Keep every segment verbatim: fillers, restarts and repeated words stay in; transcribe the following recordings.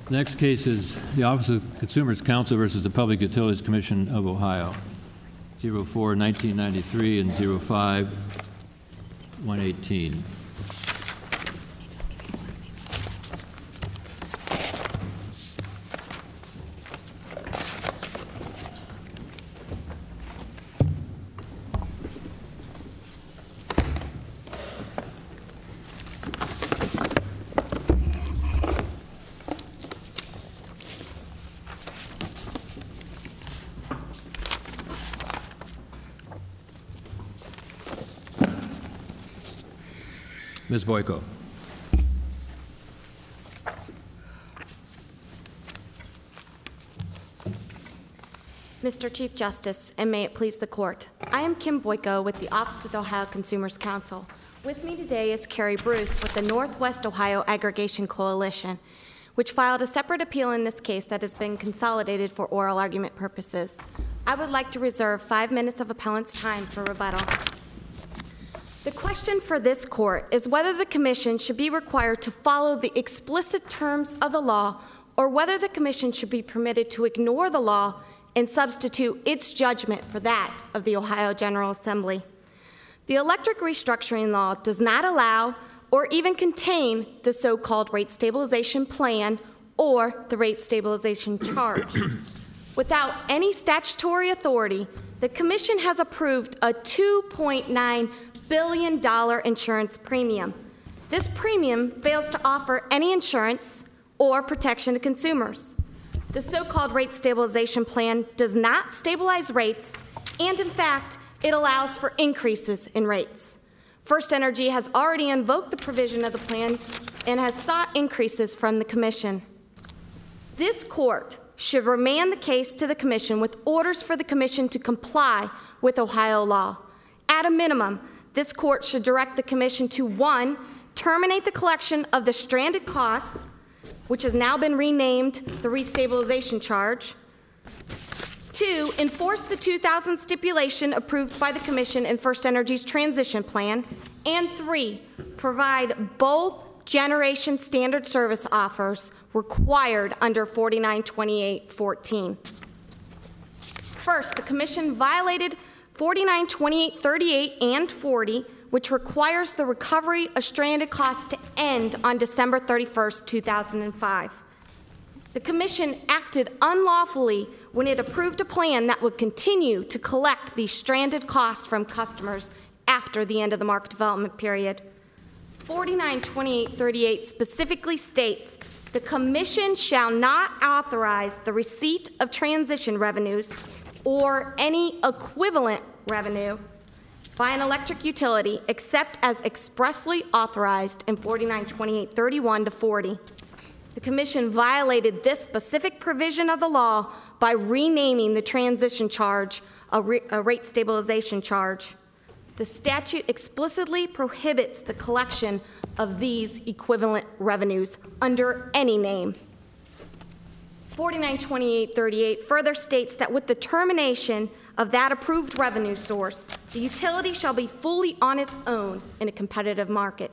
Next case is the Office of Consumers Counsel versus the Public Utilities Commission of Ohio, zero four nineteen ninety-three and zero five one eighteen. Miz Boyko. Mister Chief Justice, and may it please the Court, I am Kim Boyko with the Office of the Ohio Consumers Counsel. With me today is Carrie Bruce with the Northwest Ohio Aggregation Coalition, which filed a separate appeal in this case that has been consolidated for oral argument purposes. I would like to reserve five minutes of appellant's time for rebuttal. The question for this Court is whether the Commission should be required to follow the explicit terms of the law or whether the Commission should be permitted to ignore the law and substitute its judgment for that of the Ohio General Assembly. The electric restructuring law does not allow or even contain the so-called rate stabilization plan or the rate stabilization charge. Without any statutory authority, the Commission has approved a two point nine billion dollars insurance premium. This premium fails to offer any insurance or protection to consumers. The so-called rate stabilization plan does not stabilize rates, and in fact, it allows for increases in rates. FirstEnergy has already invoked the provision of the plan and has sought increases from the Commission. This Court should remand the case to the Commission with orders for the Commission to comply with Ohio law. At a minimum, this Court should direct the Commission to, one, terminate the collection of the stranded costs, which has now been renamed the restabilization charge, two, enforce the two thousand stipulation approved by the Commission in FirstEnergy's transition plan, and three, provide both generation standard service offers required under forty-nine twenty-eight fourteen. First, the Commission violated forty-nine twenty-eight thirty-eight and forty, which requires the recovery of stranded costs to end on December thirty-first two thousand five. The Commission acted unlawfully when it approved a plan that would continue to collect these stranded costs from customers after the end of the market development period. forty-nine twenty-eight thirty-eight specifically states the Commission shall not authorize the receipt of transition revenues or any equivalent revenue by an electric utility except as expressly authorized in forty-nine twenty-eight thirty-one to forty. The Commission violated this specific provision of the law by renaming the transition charge a, re a rate stabilization charge. The statute explicitly prohibits the collection of these equivalent revenues under any name. forty-nine twenty-eight thirty-eight further states that with the termination of that approved revenue source, the utility shall be fully on its own in a competitive market.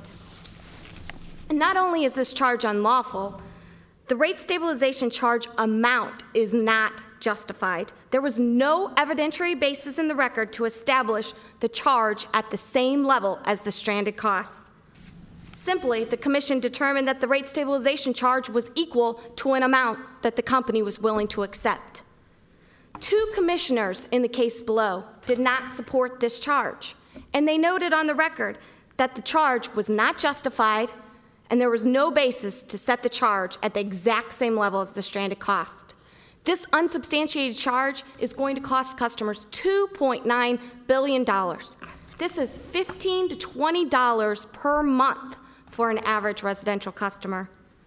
And not only is this charge unlawful, the rate stabilization charge amount is not justified. There was no evidentiary basis in the record to establish the charge at the same level as the stranded costs. Simply, the Commission determined that the rate stabilization charge was equal to an amount that the company was willing to accept. Two commissioners in the case below did not support this charge, and they noted on the record that the charge was not justified and there was no basis to set the charge at the exact same level as the stranded cost. This unsubstantiated charge is going to cost customers two point nine billion dollars. This is fifteen to twenty dollars per month for an average residential customer.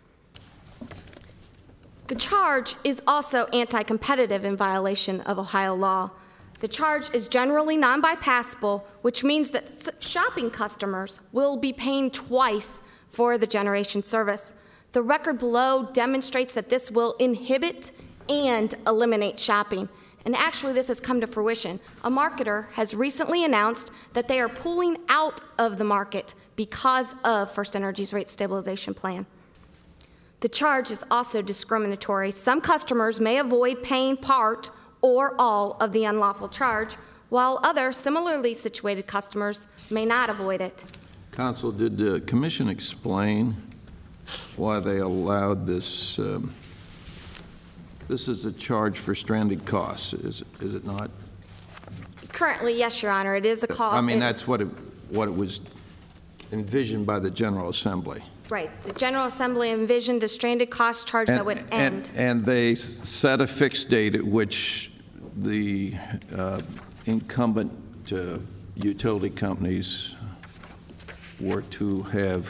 The charge is also anti-competitive in violation of Ohio law. The charge is generally non-bypassable, which means that shopping customers will be paying twice for the generation service. The record below demonstrates that this will inhibit and eliminate shopping. And actually, this has come to fruition. A marketer has recently announced that they are pulling out of the market because of FirstEnergy's rate stabilization plan. The charge is also discriminatory. Some customers may avoid paying part or all of the unlawful charge, while other similarly situated customers may not avoid it. Counsel, did the commission explain why they allowed this? Um, this is a charge for stranded costs, is, is it not? Currently, yes, Your Honor, it is a call. I mean, it, that's what it, what it was envisioned by the General Assembly. Right. The General Assembly envisioned a stranded cost charge And, that would end. and, and they s- set a fixed date at which the uh, incumbent uh, utility companies were to have,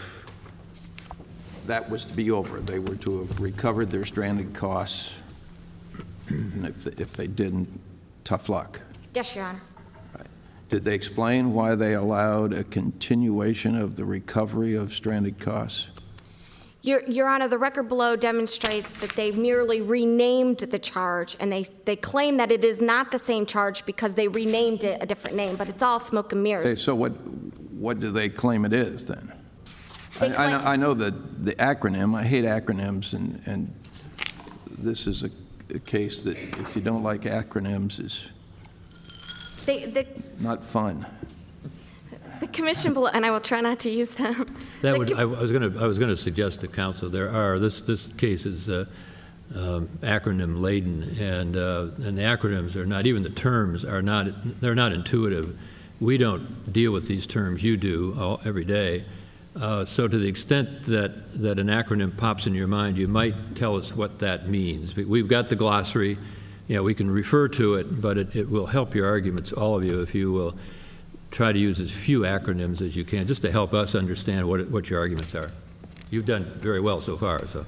that was to be over. They were to have recovered their stranded costs, and if, if they didn't, tough luck. Yes, Your Honor. Did they explain why they allowed a continuation of the recovery of stranded costs? Your, Your Honor, the record below demonstrates that they merely renamed the charge, and they, they claim that it is not the same charge because they renamed it a different name, but it's all smoke and mirrors. Okay, so what, what do they claim it is then? I, They I know, claim- I know that the acronym, I hate acronyms, and, and this is a, a case that if you don't like acronyms is They, the, not fun. the commission below, and I will try not to use them. That The would, com- I was going to, I was going to suggest to council, there are, this, this case is uh, um, acronym laden, and, uh, and the acronyms are not, even the terms are not, they're not intuitive. We don't deal with these terms, you do all, every day. Uh, so to the extent that, that an acronym pops in your mind, you might tell us what that means. We- We've got the glossary, you know, we can refer to it, but it, it will help your arguments, all of you, if you will try to use as few acronyms as you can, just to help us understand what, it- what your arguments are. You've done very well so far, so.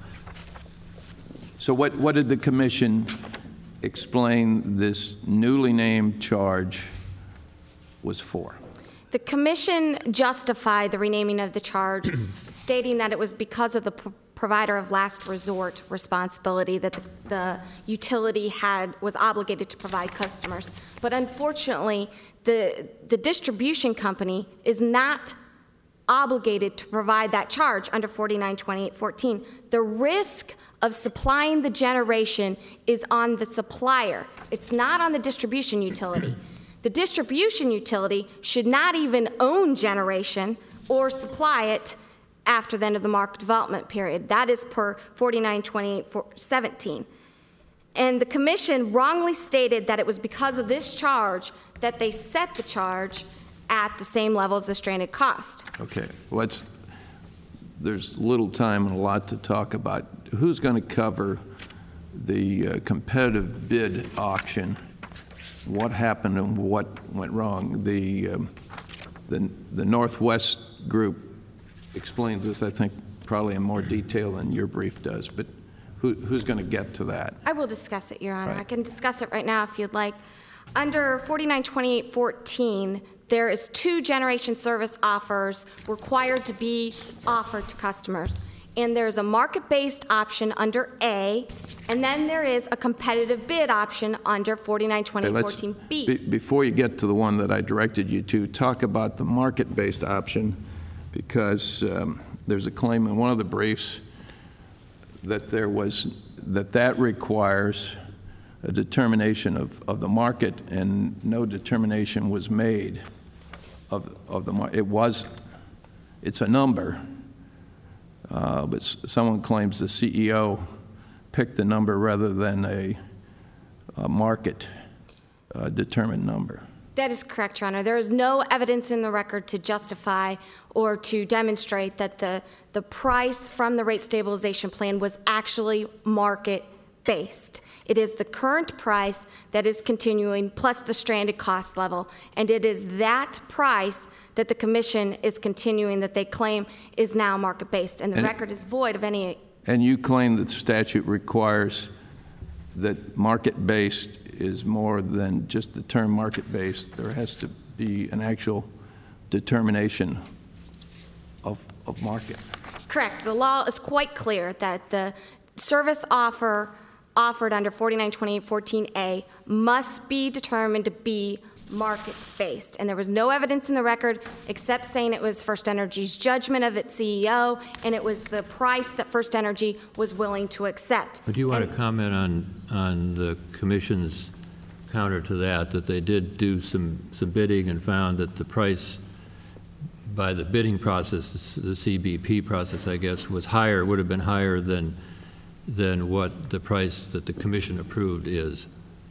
So what, what did the commission explain this newly named charge was for? The commission justified the renaming of the charge, stating that it was because of the p- provider of last resort responsibility that the, the utility had was obligated to provide customers. But unfortunately, the the distribution company is not obligated to provide that charge under forty-nine twenty-eight fourteen. The risk of supplying the generation is on the supplier. It's not on the distribution utility. The distribution utility should not even own generation or supply it after the end of the market development period. That is per forty-nine twenty-eight seventeen. And the commission wrongly stated that it was because of this charge that they set the charge at the same level as the stranded cost. Okay, let's, there's little time and a lot to talk about. Who's going to cover the uh, competitive bid auction? What happened and what went wrong? The, um, the, the Northwest group explains this, I think, probably in more detail than your brief does, but who, who's going to get to that? I will discuss it, Your Honor. Right. I can discuss it right now if you'd like. Under forty-nine twenty-eight fourteen, there is two generation service offers required to be offered to customers. And there's a market-based option under A, and then there is a competitive bid option under forty-nine twenty-eight fourteen B. Be- Before you get to the one that I directed you to, talk about the market-based option, because um, there's a claim in one of the briefs that there was, that that requires a determination of, of the market, and no determination was made of, of the market. It was, it's a number, uh, but s- someone claims the C E O picked a number rather than a, a market uh, determined number. That is correct, Your Honor. There is no evidence in the record to justify or to demonstrate that the, the price from the rate stabilization plan was actually market-based. It is the current price that is continuing plus the stranded cost level, and it is that price that the commission is continuing that they claim is now market-based, and the And- record is void of any. And you claim that the statute requires that market-based is more than just the term market-based. There has to be an actual determination of, of market. Correct. The law is quite clear that the service offer offered under forty-nine twenty-eight fourteen A must be determined to be market-based. And there was no evidence in the record except saying it was First Energy's judgment of its C E O, and it was the price that First Energy was willing to accept. But do you want and, to comment on, on the Commission's counter to that, that they did do some, some bidding and found that the price by the bidding process, the C B P process, I guess, was higher, would have been higher than, than what the price that the Commission approved is?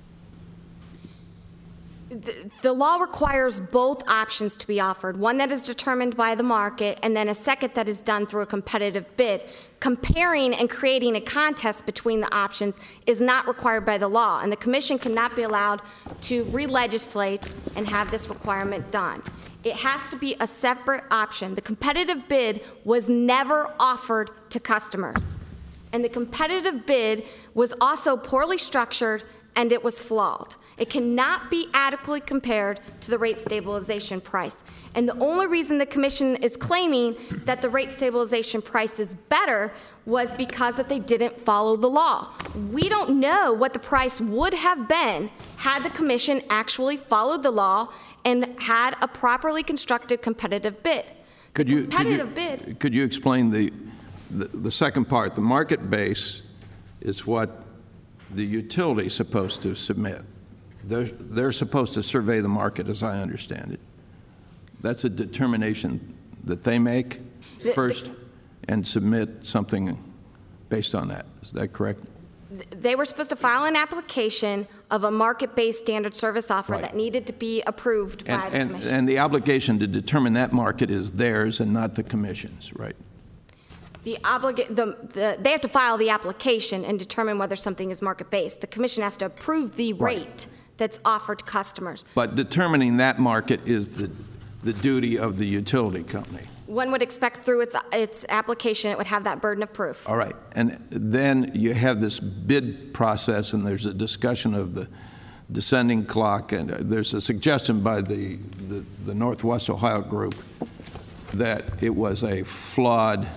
The, the law requires both options to be offered, one that is determined by the market and then a second that is done through a competitive bid. Comparing and creating a contest between the options is not required by the law, and the Commission cannot be allowed to re-legislate and have this requirement done. It has to be a separate option. The competitive bid was never offered to customers, and the competitive bid was also poorly structured and it was flawed. It cannot be adequately compared to the rate stabilization price. And the only reason the Commission is claiming that the rate stabilization price is better was because that they didn't follow the law. We don't know what the price would have been had the Commission actually followed the law and had a properly constructed competitive bid. Could you, competitive could you, bid. Could you explain the, the, the second part? The market base is what the utility is supposed to submit. They're, they're supposed to survey the market, as I understand it. That's a determination that they make first and submit something based on that. Is that correct? They were supposed to file an application of a market-based standard service offer Right. that needed to be approved and, by the and, Commission. And the obligation to determine that market is theirs and not the Commission's, right? The obliga- the, the, they have to file the application and determine whether something is market-based. The Commission has to approve the Right. rate that's offered to customers. But determining that market is the, the duty of the utility company. One would expect through its, its application it would have that burden of proof. All right. And then you have this bid process, and there's a discussion of the descending clock, and there's a suggestion by the, the, the Northwest Ohio group that it was a flawed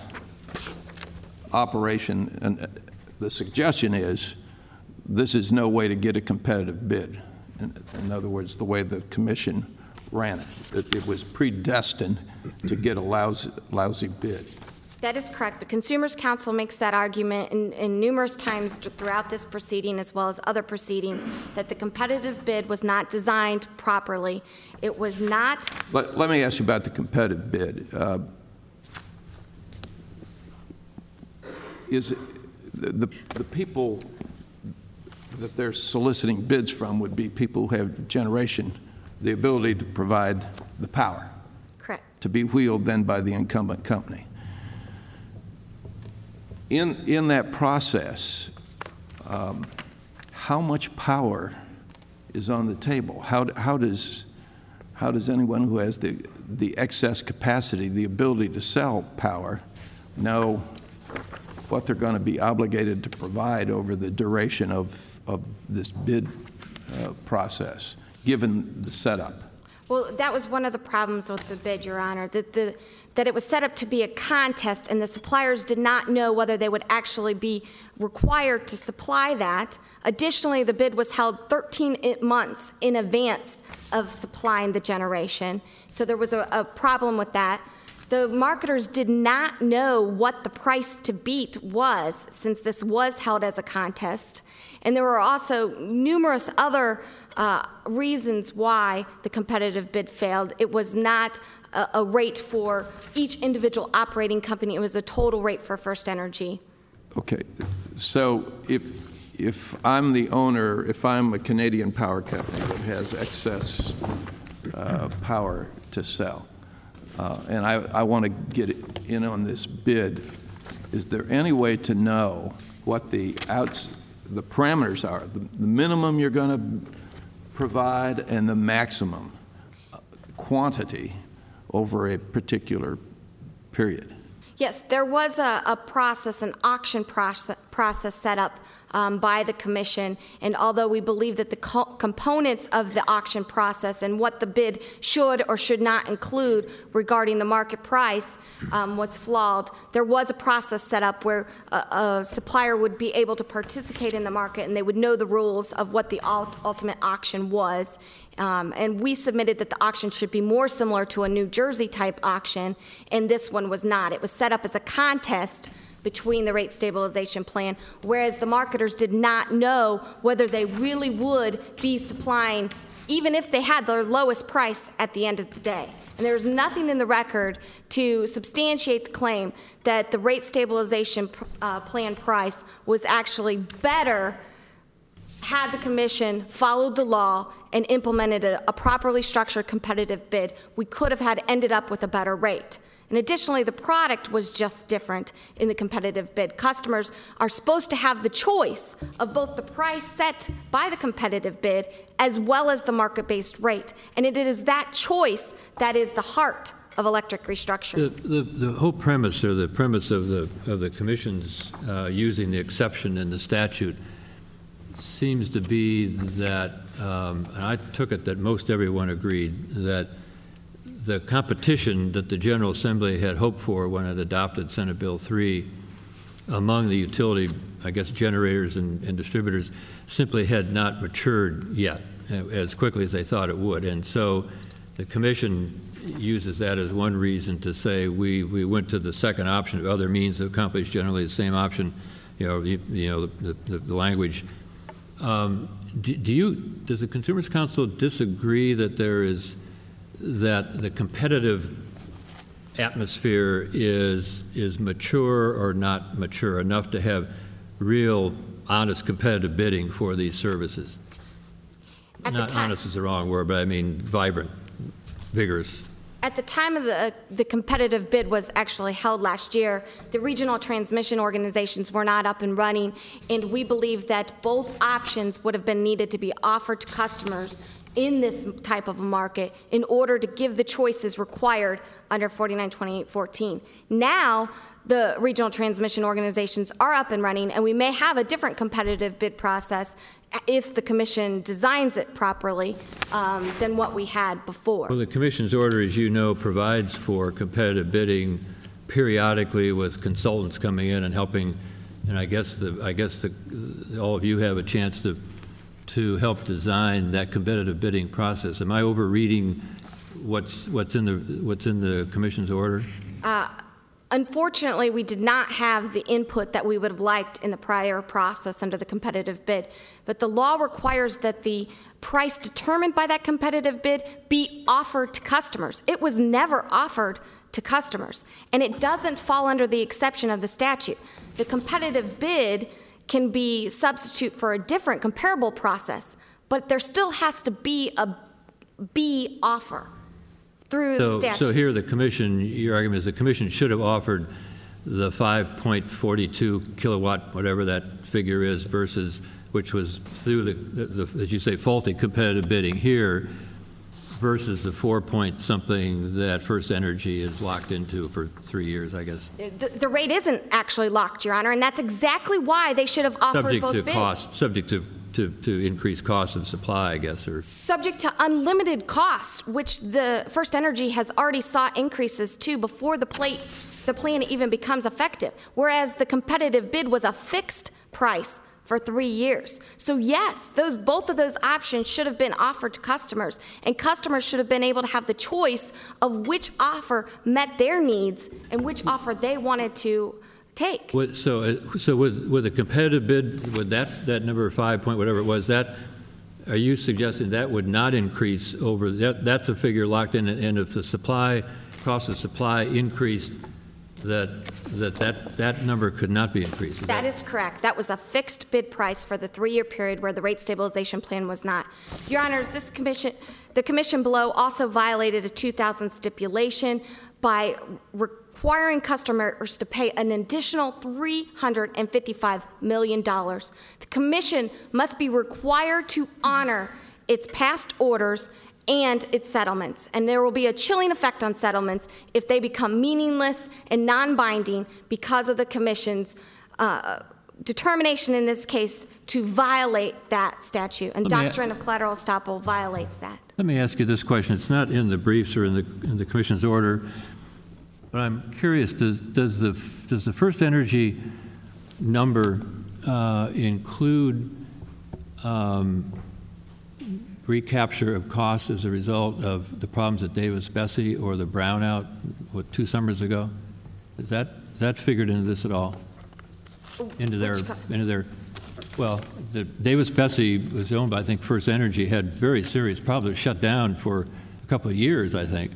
operation, and the suggestion is this is no way to get a competitive bid. In, in other words, the way the Commission ran it, it, it was predestined to get a lousy, lousy bid. That is correct. The Consumers Council makes that argument in, in numerous times throughout this proceeding, as well as other proceedings, that the competitive bid was not designed properly. It was not. Let, let me ask you about the competitive bid. Uh, is it, the, the people that they're soliciting bids from would be people who have generation, the ability to provide the power. Correct. To be wheeled then by the incumbent company. In, in that process, um, how much power is on the table? How, how, does, how does anyone who has the, the excess capacity, the ability to sell power, know what they're going to be obligated to provide over the duration of, of this bid uh, process, given the setup? Well, that was one of the problems with the bid, Your Honor, that, the, that it was set up to be a contest, and the suppliers did not know whether they would actually be required to supply that. Additionally, the bid was held thirteen months in advance of supplying the generation, so there was a, a problem with that. The marketers did not know what the price to beat was, since this was held as a contest. And there were also numerous other uh, reasons why the competitive bid failed. It was not a, a rate for each individual operating company. It was a total rate for First Energy. Okay. So if, if I'm the owner, if I'm a Canadian power company that has excess uh, power to sell, Uh, and I, I want to get in on this bid, is there any way to know what the outs, the parameters are, the, the minimum you're going to provide and the maximum quantity over a particular period? Yes, there was a, a process, an auction process, process set up um, by the commission. And although we believe that the co components of the auction process and what the bid should or should not include regarding the market price um, was flawed, there was a process set up where a, a supplier would be able to participate in the market and they would know the rules of what the ult ultimate auction was. Um, and we submitted that the auction should be more similar to a New Jersey type auction, and this one was not. It was set up as a contest between the rate stabilization plan, whereas the marketers did not know whether they really would be supplying, even if they had their lowest price at the end of the day. And there was nothing in the record to substantiate the claim that the rate stabilization uh, plan price was actually better had the commission followed the law and implemented a, a properly structured competitive bid. We could have had ended up with a better rate. And additionally, the product was just different in the competitive bid. Customers are supposed to have the choice of both the price set by the competitive bid as well as the market-based rate. And it is that choice that is the heart of electric restructuring. The, the, the whole premise, or the premise of the, of the commission's uh, using the exception in the statute seems to be that, um, and I took it that most everyone agreed, that the competition that the General Assembly had hoped for when it adopted Senate Bill three among the utility, I guess, generators and, and distributors simply had not matured yet as quickly as they thought it would. And so the Commission uses that as one reason to say we, we went to the second option of other means to accomplish generally the same option, you know, you, you know the, the, the language. Um, do, do you, does the Consumers Council disagree that there is, that the competitive atmosphere is, is mature or not mature enough to have real, honest competitive bidding for these services? At Not the time, honest is the wrong word, but I mean vibrant, vigorous. At the time of the, uh, the competitive bid was actually held last year, the regional transmission organizations were not up and running, and we believe that both options would have been needed to be offered to customers in this type of a market in order to give the choices required under forty-nine twenty-eight fourteen. Now, the regional transmission organizations are up and running, and we may have a different competitive bid process if the Commission designs it properly um, than what we had before. Well, the Commission's order, as you know, provides for competitive bidding periodically with consultants coming in and helping, and I guess the, I guess the, all of you have a chance to to help design that competitive bidding process. Am I overreading what's what's in the what's in the Commission's order? Uh, Unfortunately, we did not have the input that we would have liked in the prior process under the competitive bid. But the law requires that the price determined by that competitive bid be offered to customers. It was never offered to customers, and it doesn't fall under the exception of the statute. The competitive bid can be substitute for a different comparable process, but there still has to be a B offer through so, the statute. So here the Commission, your argument is the Commission should have offered the five point four two kilowatt, whatever that figure is, versus, which was through the, the, the as you say, faulty competitive bidding here, versus the four point something that First Energy is locked into for three years, I guess. The, the rate isn't actually locked, Your Honor, and that's exactly why they should have offered subject both to bids. cost, subject to, to, to increased costs of supply, I guess, or subject to unlimited costs, which the First Energy has already sought increases to before the plate, the plan even becomes effective, whereas the competitive bid was a fixed price for three years. So yes, those both of those options should have been offered to customers, and customers should have been able to have the choice of which offer met their needs and which offer they wanted to take. Would, so, uh, so with, with a competitive bid, would that, that number five point whatever it was, that, are you suggesting that would not increase over, that, that's a figure locked in, and if the supply, cost of supply increased, that that, that that number could not be increased? Is that, that is correct. That was a fixed bid price for the three-year period where the rate stabilization plan was not. Your Honors, this commission, the commission below also violated a two thousand stipulation by requiring customers to pay an additional three hundred fifty-five million dollars. The commission must be required to honor its past orders and its settlements, and there will be a chilling effect on settlements if they become meaningless and non-binding because of the commission's uh, determination in this case to violate that statute, and Let me a- doctrine of collateral estoppel violates that. Let me ask you this question. It's not in the briefs or in the, in the Commission's order, but I'm curious, does, does, the, does the First Energy number uh, include um, recapture of costs as a result of the problems at Davis-Besse or the brownout, what, two summers ago? Is that, is that figured into this at all? Into their, Which co- into their, well, the Davis-Besse was owned by, I think, First Energy, had very serious problems, shut down for a couple of years, I think.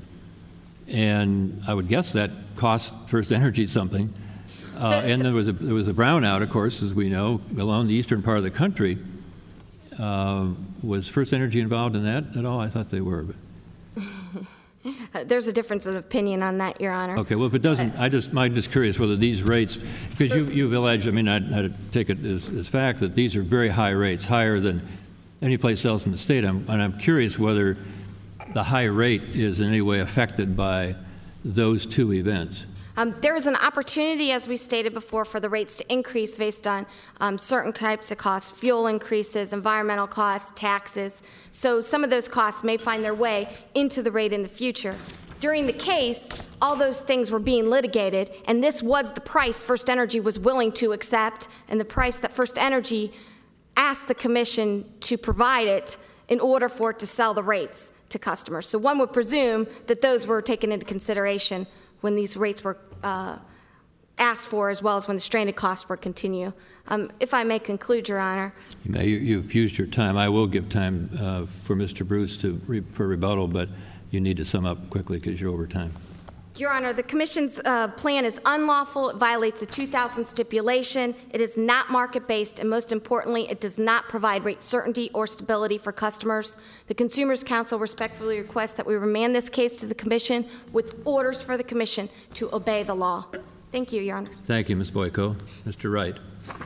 And I would guess that cost First Energy something. Uh, and there was, a, there was a brownout, of course, as we know, along the eastern part of the country. Uh, was First Energy involved in that at all? I thought they were. But. There's a difference of opinion on that, Your Honor. Okay, well, if it doesn't, I just, I'm just curious whether these rates, because you, you've alleged, I mean, I, I take it as, as fact that these are very high rates, higher than any place else in the state. I'm, and I'm curious whether the high rate is in any way affected by those two events. Um, there is an opportunity, as we stated before, for the rates to increase based on um, certain types of costs, fuel increases, environmental costs, taxes. So some of those costs may find their way into the rate in the future. During the case, all those things were being litigated, and this was the price First Energy was willing to accept, and the price that First Energy asked the Commission to provide it in order for it to sell the rates to customers. So one would presume that those were taken into consideration when these rates were uh, asked for, as well as when the stranded costs were continue. Um, if I may conclude, Your Honor. You may, you, you've used your time. I will give time uh, for Mister Bruce to re, for rebuttal, but you need to sum up quickly because you're over time. Your Honor, the Commission's uh, plan is unlawful. It violates the two thousand stipulation. It is not market-based, and most importantly, it does not provide rate certainty or stability for customers. The Consumers Council respectfully requests that we remand this case to the Commission with orders for the Commission to obey the law. Thank you, Your Honor. Thank you, Miz Boyko. Mister Wright.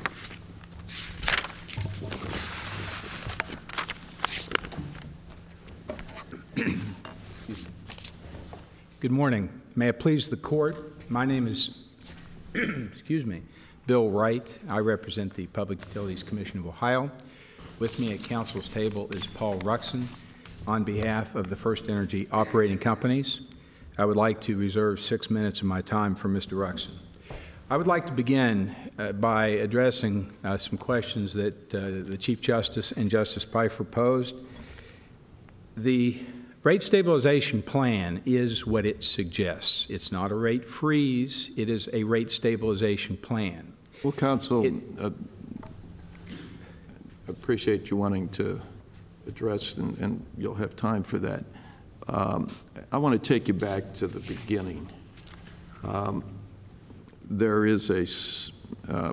Good morning. May it please the Court, my name is, excuse me, Bill Wright. I represent the Public Utilities Commission of Ohio. With me at Council's table is Paul Ruxin on behalf of the First Energy operating companies. I would like to reserve six minutes of my time for Mister Ruxin. I would like to begin uh, by addressing uh, some questions that uh, the Chief Justice and Justice Pfeiffer posed. The rate stabilization plan is what it suggests. It's not a rate freeze. It is a rate stabilization plan. Well, Counsel, It, uh, appreciate you wanting to address, and, and you'll have time for that. Um, I want to take you back to the beginning. Um, there is a uh,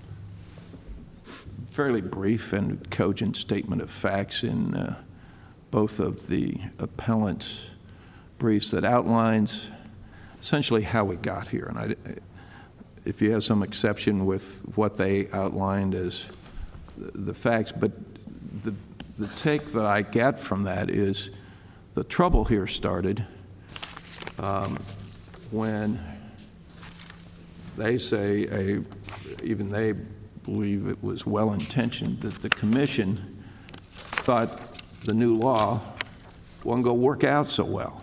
fairly brief and cogent statement of facts in uh, both of the appellant's briefs that outlines essentially how we got here. And I, if you have some exception with what they outlined as the facts, but the, the take that I get from that is the trouble here started um, when they say, a, even they believe it was well-intentioned, that the Commission thought the new law wasn't going to work out so well.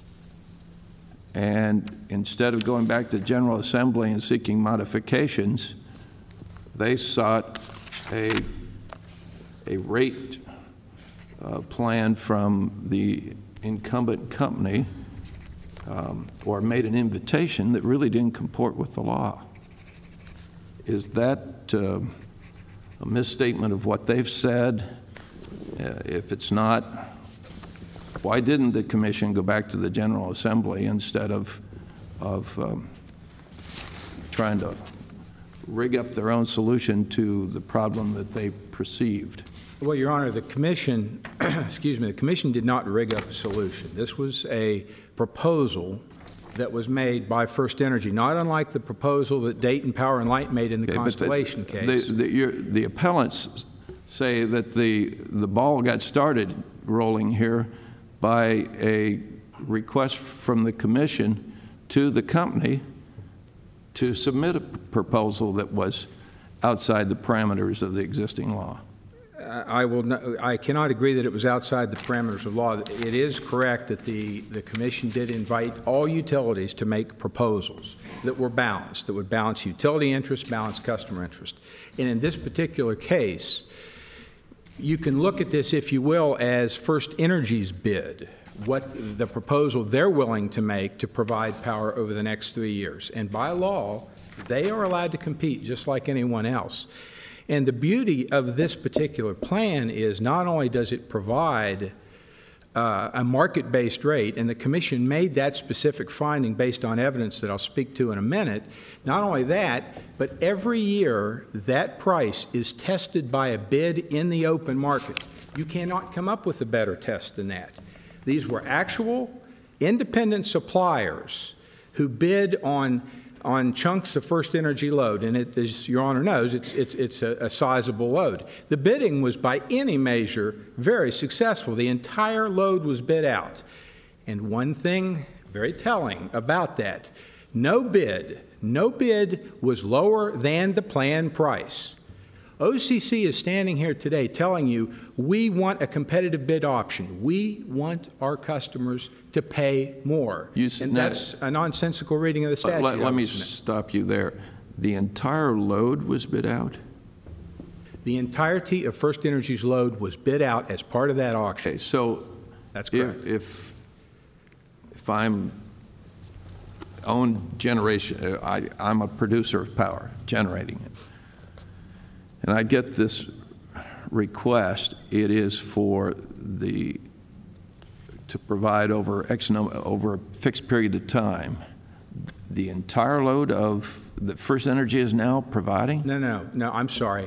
And instead of going back to General Assembly and seeking modifications, they sought a, a rate uh, plan from the incumbent company, um, or made an invitation that really didn't comport with the law. Is that uh, a misstatement of what they've said? Uh, if it's not, why didn't the Commission go back to the General Assembly instead of, of um, trying to rig up their own solution to the problem that they perceived? Well, Your Honor, the Commission, excuse me, the Commission did not rig up a solution. This was a proposal that was made by First Energy, not unlike the proposal that Dayton Power and Light made in the Okay, Constellation the, case. The, the, your, the appellants say that the, the ball got started rolling here by a request from the Commission to the company to submit a proposal that was outside the parameters of the existing law. I will. No, I cannot agree that it was outside the parameters of law. It is correct that the the commission did invite all utilities to make proposals that were balanced, that would balance utility interest, balance customer interest. And in this particular case, you can look at this, if you will, as First Energy's bid, what the proposal they're willing to make to provide power over the next three years. And by law, they are allowed to compete just like anyone else. And the beauty of this particular plan is not only does it provide uh, a market-based rate, and the commission made that specific finding based on evidence that I'll speak to in a minute, not only that, but every year that price is tested by a bid in the open market. You cannot come up with a better test than that. These were actual independent suppliers who bid on on chunks of First Energy load, and it, as Your Honor knows, it's, it's, it's a, a sizable load. The bidding was by any measure very successful. The entire load was bid out. And one thing very telling about that, no bid, no bid was lower than the planned price. O C C is standing here today telling you we want a competitive bid option. We want our customers to pay more. You, and now, that's a nonsensical reading of the statute. Let, let me stop you there. The entire load was bid out? The entirety of First Energy's load was bid out as part of that auction. Okay, so that's correct. If, if, if I'm own generation, I, I'm a producer of power, generating it, and I get this request, it is for the to provide over X number, over a fixed period of time, the entire load of that First Energy is now providing? No, no, no, I'm sorry.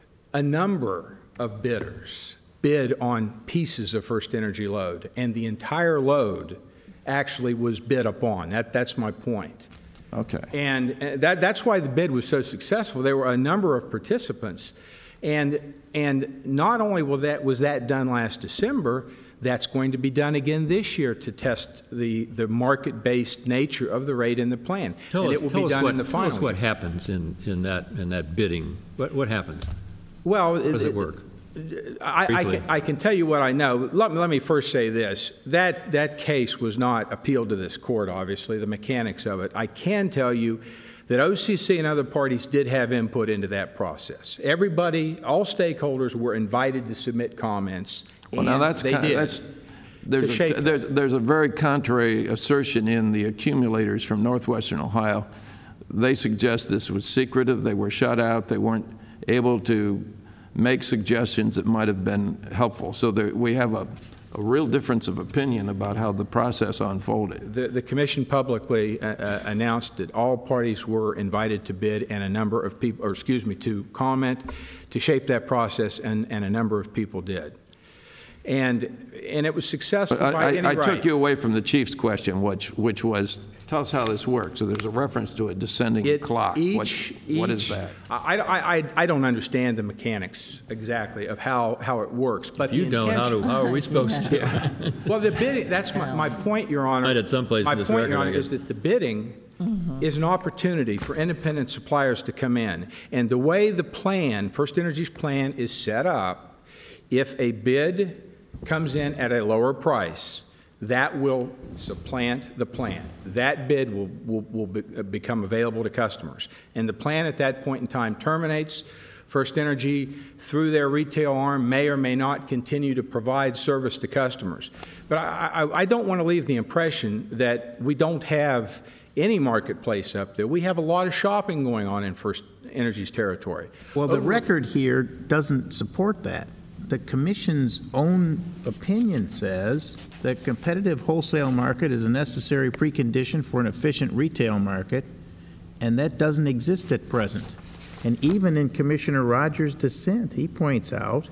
A number of bidders bid on pieces of First Energy load, and the entire load actually was bid upon. That, that's my point. Okay. And that, that's why the bid was so successful. There were a number of participants. And, and not only will that, was that done last December, that's going to be done again this year to test the, the market-based nature of the rate in the plan. Tell and us, it will tell be us done what, in the final. Tell us what happens in, in, that, in that bidding. What, what happens? Well, How does it, it work? I, I, can, I can tell you what I know. Let me, let me first say this. That, that case was not appealed to this court, obviously, the mechanics of it. I can tell you that O C C and other parties did have input into that process. Everybody, all stakeholders were invited to submit comments. Well, now that's, they kind did of, that's there's, a, there's, there's a very contrary assertion in the accumulators from Northwestern Ohio. They suggest this was secretive. They were shut out. They weren't able to make suggestions that might have been helpful. So there, we have a, a real difference of opinion about how the process unfolded. The, the Commission publicly uh, uh, announced that all parties were invited to bid, and a number of people, or excuse me, to comment, to shape that process, and, and a number of people did. And, and it was successful But by I, any I right. took you away from the Chief's question, which, which was, tell us how this works. So there's a reference to a descending It, clock. Each, what, each, what is that? I, I, I, I don't understand the mechanics exactly of how, how it works. But You the don't. How, do, how are we supposed to? Well, the bidding, that's my, my point, Your Honor. Right, at some place my in this point, record, Your I Honor, guess. is that the bidding mm-hmm. is an opportunity for independent suppliers to come in. And the way the plan, First Energy's plan, is set up, if a bid comes in at a lower price, that will supplant the plan. That bid will, will, will be, uh, become available to customers. And the plan at that point in time terminates. First Energy, through their retail arm, may or may not continue to provide service to customers. But I, I, I don't want to leave the impression that we don't have any marketplace up there. We have a lot of shopping going on in First Energy's territory. Well, the Over record here doesn't support that. The Commission's own opinion says that competitive wholesale market is a necessary precondition for an efficient retail market, and that doesn't exist at present. And even in Commissioner Rogers' dissent, he points out,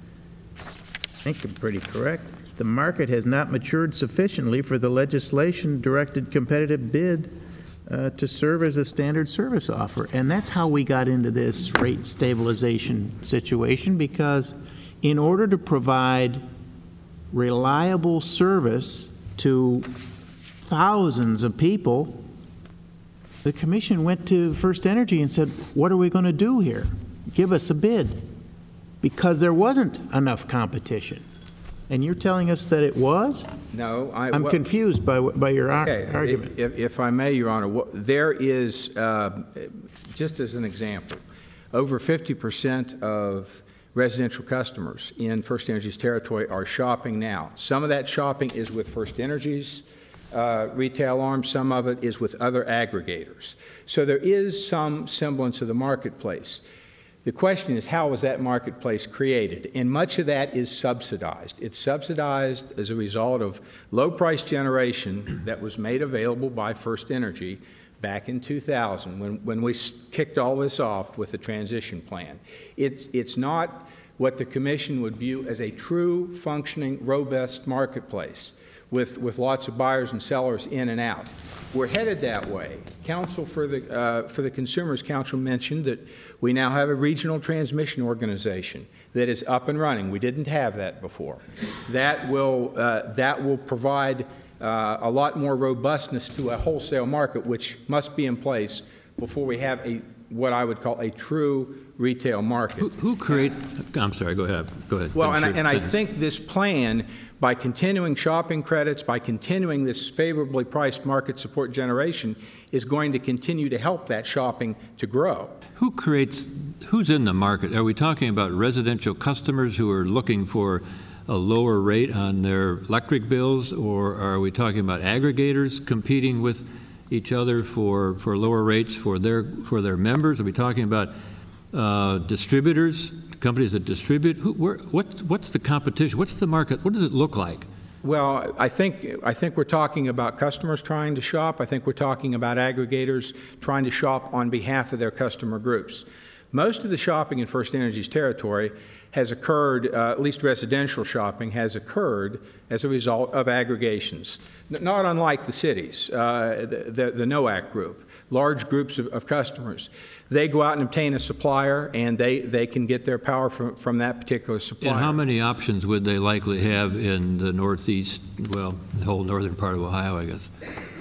I think I'm pretty correct, the market has not matured sufficiently for the legislation-directed competitive bid uh, to serve as a standard service offer. And that's how we got into this rate stabilization situation, because in order to provide reliable service to thousands of people, the Commission went to First Energy and said, what are we going to do here? give us a bid because there wasn't enough competition. And you're telling us that it was? No, I... I'm what- confused by, by your ar- Okay, argument. if, if I may, Your Honor, what- there is, uh, just as an example, over fifty percent of residential customers in First Energy's territory are shopping now. Some of that shopping is with First Energy's uh, retail arm, some of it is with other aggregators. So there is some semblance of the marketplace. The question is, how was that marketplace created? And much of that is subsidized. It's subsidized as a result of low-price generation that was made available by First Energy back in two thousand, when, when we kicked all this off with the transition plan. It, it's not what the Commission would view as a true, functioning, robust marketplace with, with lots of buyers and sellers in and out. We're headed that way. Counsel for the, uh, for the Consumers Council mentioned that we now have a regional transmission organization that is up and running. We didn't have that before. That will, uh, that will provide uh, a lot more robustness to a wholesale market, which must be in place before we have a what I would call a true retail market. Who, who create, I'm sorry, go ahead. Go ahead. Well, and I, Finish your and I sentence. think this plan, by continuing shopping credits, by continuing this favorably priced market support generation, is going to continue to help that shopping to grow. Who creates, who's in the market? Are we talking about residential customers who are looking for a lower rate on their electric bills, or are we talking about aggregators competing with each other for, for lower rates for their, for their members? Are we talking about uh, distributors, companies that distribute? Who, where, what, what's the competition? What's the market? What does it look like? Well, I think, I think we're talking about customers trying to shop. I think we're talking about aggregators trying to shop on behalf of their customer groups. Most of the shopping in First Energy's territory has occurred, uh, at least residential shopping has occurred as a result of aggregations, N- not unlike the cities, uh, the, the, the NOAC group, large groups of, of customers. They go out and obtain a supplier, and they, they can get their power from, from that particular supplier. And how many options would they likely have in the northeast, well, the whole northern part of Ohio, I guess?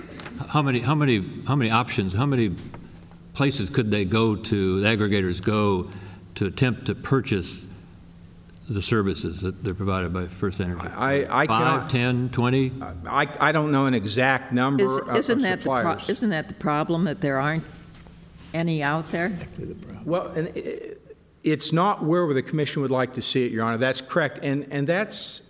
How many, how many, how many options, how many places could they go to, the aggregators go to attempt to purchase the services that they're provided by First Energy? I, I Five, cannot, ten, twenty? I, I don't know an exact number Is- of, Isn't of that the, pro- suppliers. isn't that the problem, that there aren't any out there? Well, and i- it's not where the Commission would like to see it, Your Honor. That's correct, and and that's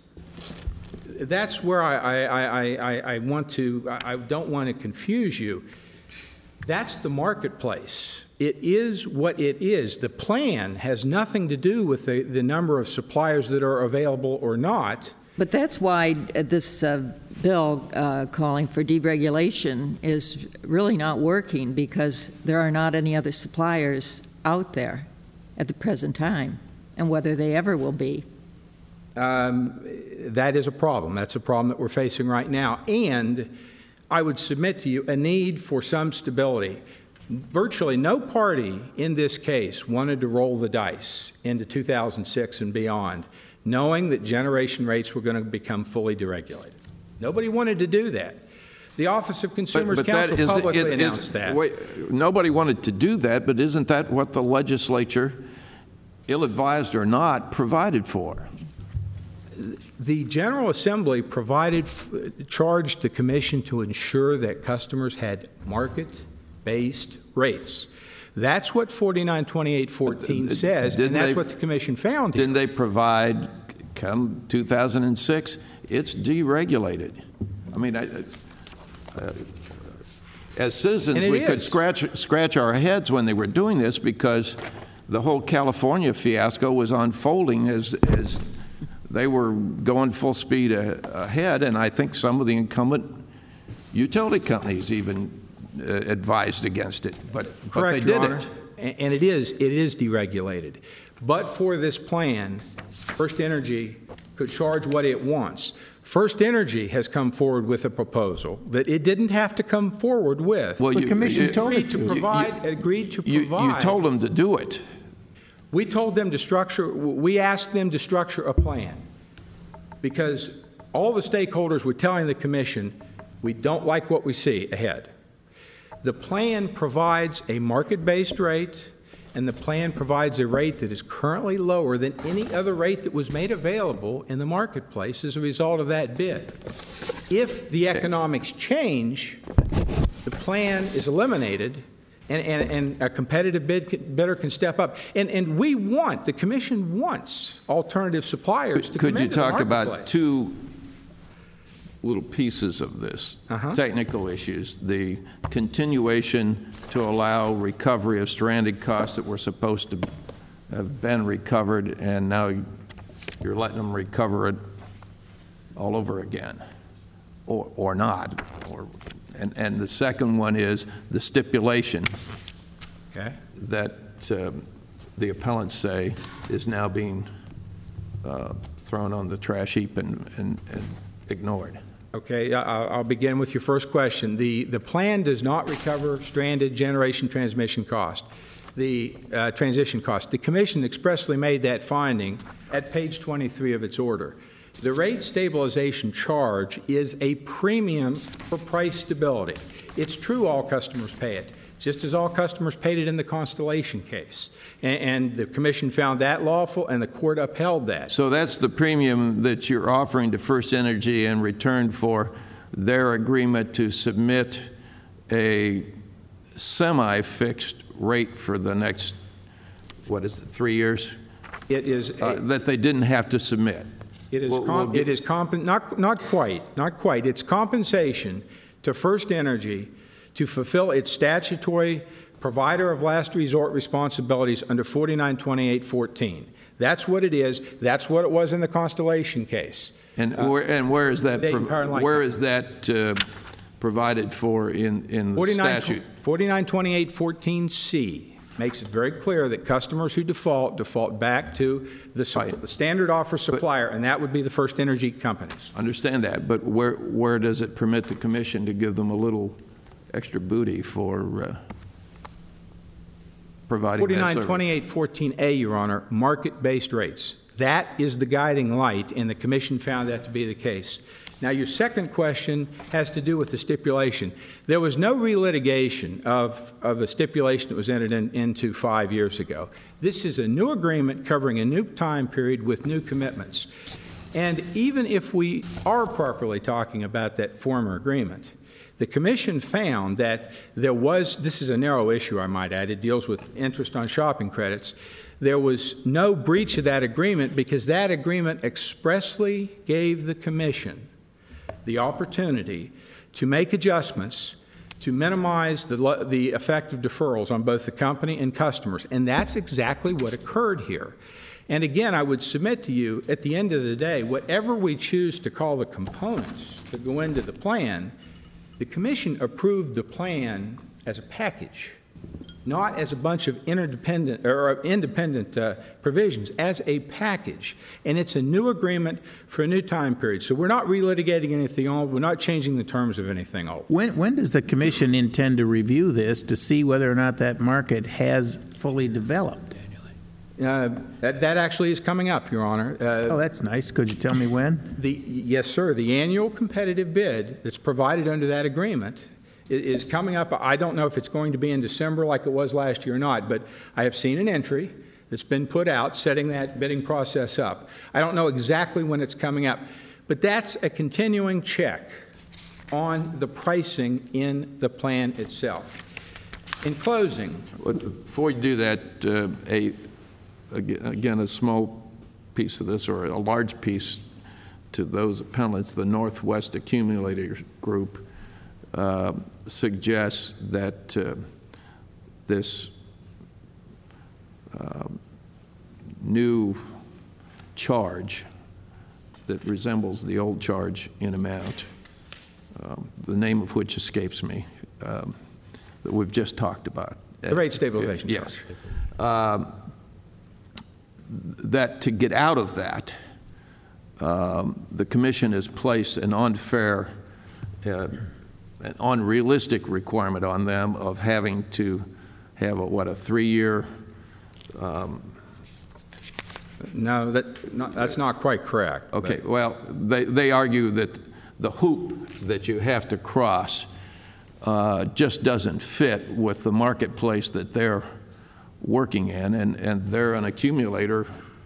that's where I I, I, I, I want to. I don't want to confuse you. That's the marketplace. It is what it is. The plan has nothing to do with the, the number of suppliers that are available or not. But that's why uh, this uh, bill uh, calling for deregulation is really not working, because there are not any other suppliers out there at the present time, and whether they ever will be. Um, that is a problem. That's a problem that we're facing right now. And I would submit to you a need for some stability. Virtually no party in this case wanted to roll the dice into two thousand six and beyond, knowing that generation rates were going to become fully deregulated. Nobody wanted to do that. The Office of Consumers But- but that Counsel is- publicly is- is- announced that. wait, nobody wanted to do that, but isn't that what the legislature, ill-advised or not, provided for? The General Assembly provided, charged the Commission to ensure that customers had market-based rates. That's what forty-nine twenty-eight fourteen But, uh, says, didn't and that's they- what the Commission found here. Didn't they provide, come two thousand six, it's deregulated? I mean, I, uh, as citizens, And it we could is. scratch, scratch our heads when they were doing this, because the whole California fiasco was unfolding as, as they were going full speed a- ahead, and I think some of the incumbent utility companies even uh, advised against it, but, but Correct, they Your did Honor. it. A- And it is, it is deregulated. But for this plan, First Energy could charge what it wants. First Energy has come forward with a proposal that it didn't have to come forward with. Well, The you- Commission you- told it Agreed to to. provide, agreed to You, provide. you told them to do it. We told them to structure, we asked them to structure a plan, because all the stakeholders were telling the Commission, we don't like what we see ahead. The plan provides a market-based rate and the plan provides a rate that is currently lower than any other rate that was made available in the marketplace as a result of that bid. If the economics change, the plan is eliminated, and, and, and a competitive bid can, bidder can step up. And, and we want, the Commission wants alternative suppliers to come Could you into the talk about marketplace. two little pieces of this, Uh-huh. technical issues, the continuation to allow recovery of stranded costs that were supposed to have been recovered, and now you're letting them recover it all over again, or, or not. Or, and, and the second one is the stipulation Okay. that um, the appellants say is now being uh, thrown on the trash heap and, and, and ignored. Okay, I- I'll begin with your first question. The, the plan does not recover stranded generation transmission cost, the uh, transition cost. The Commission expressly made that finding at page twenty-three of its order. The rate stabilization charge is a premium for price stability. It's true all customers pay it, just as all customers paid it in the Constellation case. And, and the Commission found that lawful, and the court upheld that. So that's the premium that you're offering to First Energy in return for their agreement to submit a semi-fixed rate for the next, what is it, three years? It is a, Uh, that they didn't have to submit. It is, We'll- com- we'll get- it is compen- not, not quite, not quite. It's compensation to First Energy to fulfill its statutory provider of last resort responsibilities under forty-nine twenty-eight fourteen. That's what it is. That's what it was in the Constellation case. And where, and where is that, Dayton prov- Power and Light where is that uh, provided for in, in the forty-nine statute? forty-nine twenty-eight fourteen C makes it very clear that customers who default, default back to the, sup- Right. the standard offer supplier, and that would be the First Energy companies. Understand that, but where, where does it permit the commission to give them a little extra booty for uh, providing that forty-nine service? twenty-eight fourteen A, Your Honor, market-based rates. That is the guiding light, and the Commission found that to be the case. Now, your second question has to do with the stipulation. There was no relitigation of, of a stipulation that was entered in, into five years ago. This is a new agreement covering a new time period with new commitments. And even if we are properly talking about that former agreement, the Commission found that there was, this is a narrow issue, I might add, it deals with interest on shopping credits. There was no breach of that agreement because that agreement expressly gave the Commission the opportunity to make adjustments to minimize the, lo- the effect of deferrals on both the company and customers. And that's exactly what occurred here. And again, I would submit to you, at the end of the day, whatever we choose to call the components that go into the plan, the Commission approved the plan as a package, not as a bunch of interdependent or independent uh, provisions, as a package. And it's a new agreement for a new time period. So we're not relitigating anything old. We're not changing the terms of anything old. When, when does the commission intend to review this to see whether or not that market has fully developed? Uh, that, that actually is coming up, Your Honor. Uh, Oh, that's nice. Could you tell me when? the, yes, sir. The annual competitive bid that's provided under that agreement i- is coming up. I don't know if it's going to be in December like it was last year or not, but I have seen an entry that's been put out setting that bidding process up. I don't know exactly when it's coming up, but that's a continuing check on the pricing in the plan itself. In closing, Well, before you do that, uh, a, ag- again, a small piece of this, or a large piece to those appellants, the Northwest Accumulator Group uh, suggests that uh, this uh, new charge that resembles the old charge in amount, um, the name of which escapes me, um, that we've just talked about. the rate stabilization Yes. charge. Um, that to get out of that, um, the Commission has placed an unfair, uh, an unrealistic requirement on them of having to have a, what, a three-year, No, that, not, that's not quite correct. okay, well, they, they argue that the hoop that you have to cross uh, just doesn't fit with the marketplace that they're working in, and, and they're an accumulator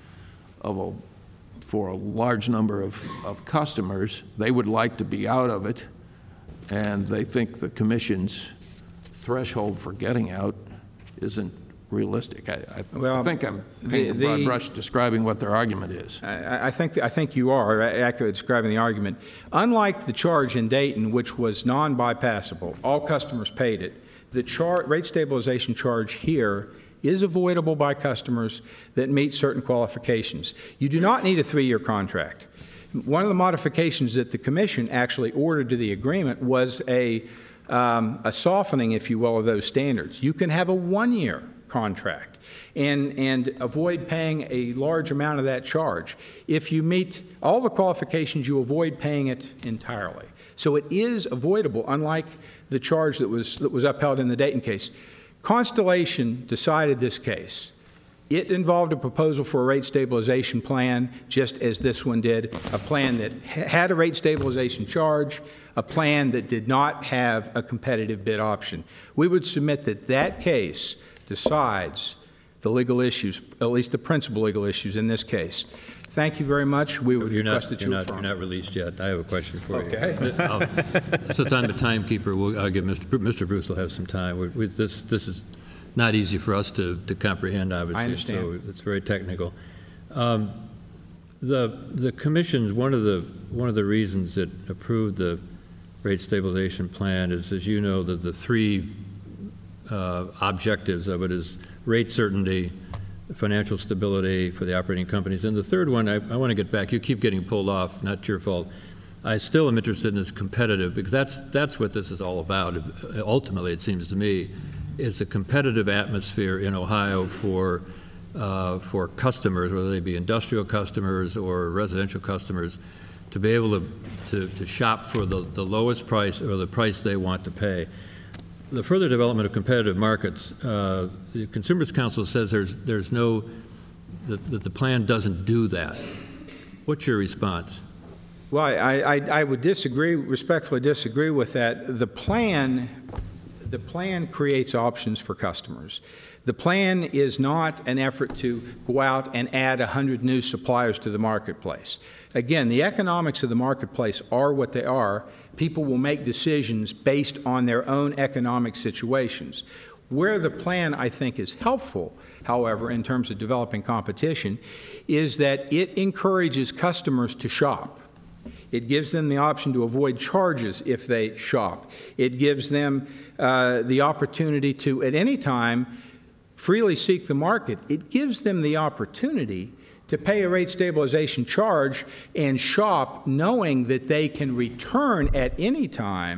of a, for a large number of, of customers. They would like to be out of it, and they think the Commission's threshold for getting out isn't realistic. I, I, Well, I think I'm painting the- a broad the- brush describing what their argument is. I I think, I think you are accurately describing the argument. Unlike the charge in Dayton, which was non-bypassable, all customers paid it, the char- rate stabilization charge here is avoidable by customers that meet certain qualifications. You do not need a three-year contract. One of the modifications that the Commission actually ordered to the agreement was a, um, a softening, if you will, of those standards. You can have a one-year contract and, and avoid paying a large amount of that charge. If you meet all the qualifications, you avoid paying it entirely. So it is avoidable, unlike the charge that was, that was upheld in the Dayton case. Constellation decided this case. It involved a proposal for a rate stabilization plan, just as this one did, a plan that had a rate stabilization charge, a plan that did not have a competitive bid option. We would submit that that case decides the legal issues, at least the principal legal issues in this case. Thank you very much. We would You're request not, that you're you not, affirm. you're not released yet. I have a question for Okay. you. Okay. Since I'm the timekeeper, we'll, I'll give Mister Bru- Mister Bruce will have some time. We, we, this, this is not easy for us to, to comprehend, obviously. I understand. So it's very technical. Um, the, the commission's, one of the, one of the reasons it approved the rate stabilization plan is, as you know, that the three uh, objectives of it is rate certainty, financial stability for the operating companies. And the third one, I, I want to get back. You keep getting pulled off, not your fault. I still am interested in this competitive, because that's, that's what this is all about. Ultimately, it seems to me, is a competitive atmosphere in Ohio for, uh, for customers, whether they be industrial customers or residential customers, to be able to, to, to shop for the, the lowest price or the price they want to pay. The further development of competitive markets, uh, the Consumers Council says there's, there's no, that, that the plan doesn't do that. What's your response? Well, I, I, I would disagree, respectfully disagree with that. The plan, the plan creates options for customers. The plan is not an effort to go out and add one hundred new suppliers to the marketplace. Again, the economics of the marketplace are what they are. People will make decisions based on their own economic situations. Where the plan, I think, is helpful, however, in terms of developing competition, is that it encourages customers to shop. It gives them the option to avoid charges if they shop. It gives them uh, the opportunity to, at any time, freely seek the market. It gives them the opportunity to pay a rate stabilization charge and shop knowing that they can return at any time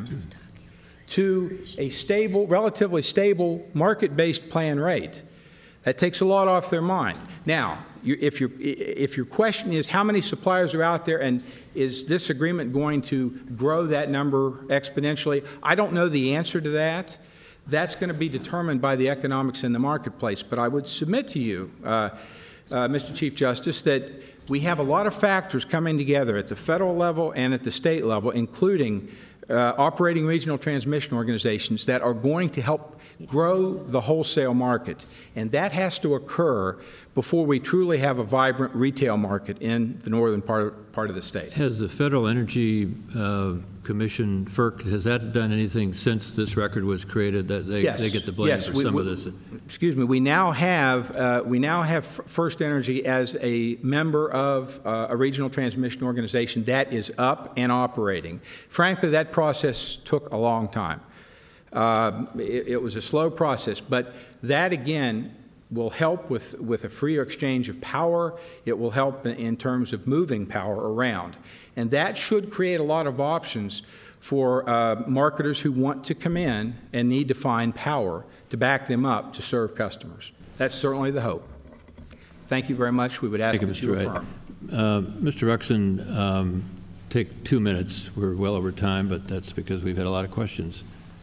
to a stable, relatively stable, market-based plan rate. That takes a lot off their mind. Now, you, if, your, if your question is how many suppliers are out there and is this agreement going to grow that number exponentially, I don't know the answer to that. That's going to be determined by the economics in the marketplace. But I would submit to you, uh, uh, Mister Chief Justice, that we have a lot of factors coming together at the federal level and at the state level, including uh, operating regional transmission organizations that are going to help grow the wholesale market. And that has to occur before we truly have a vibrant retail market in the northern part of, part of the state. Has the Federal Energy uh, Commission, FERC, has that done anything since this record was created that they, Yes. they get the blame Yes. for We- some we- of this? Excuse me. We now have uh, we now have First Energy as a member of uh, a regional transmission organization that is up and operating. Frankly, that process took a long time. Uh, it, it was a slow process, but that again will help with, with a freer exchange of power. It will help in, in terms of moving power around. And that should create a lot of options for uh, marketers who want to come in and need to find power to back them up to serve customers. That's certainly the hope. Thank you very much. We would ask Thank you, that Mister you Wright. affirm. Uh, Mister Ruxin, um, take two minutes. We're well over time, but that's because we've had a lot of questions.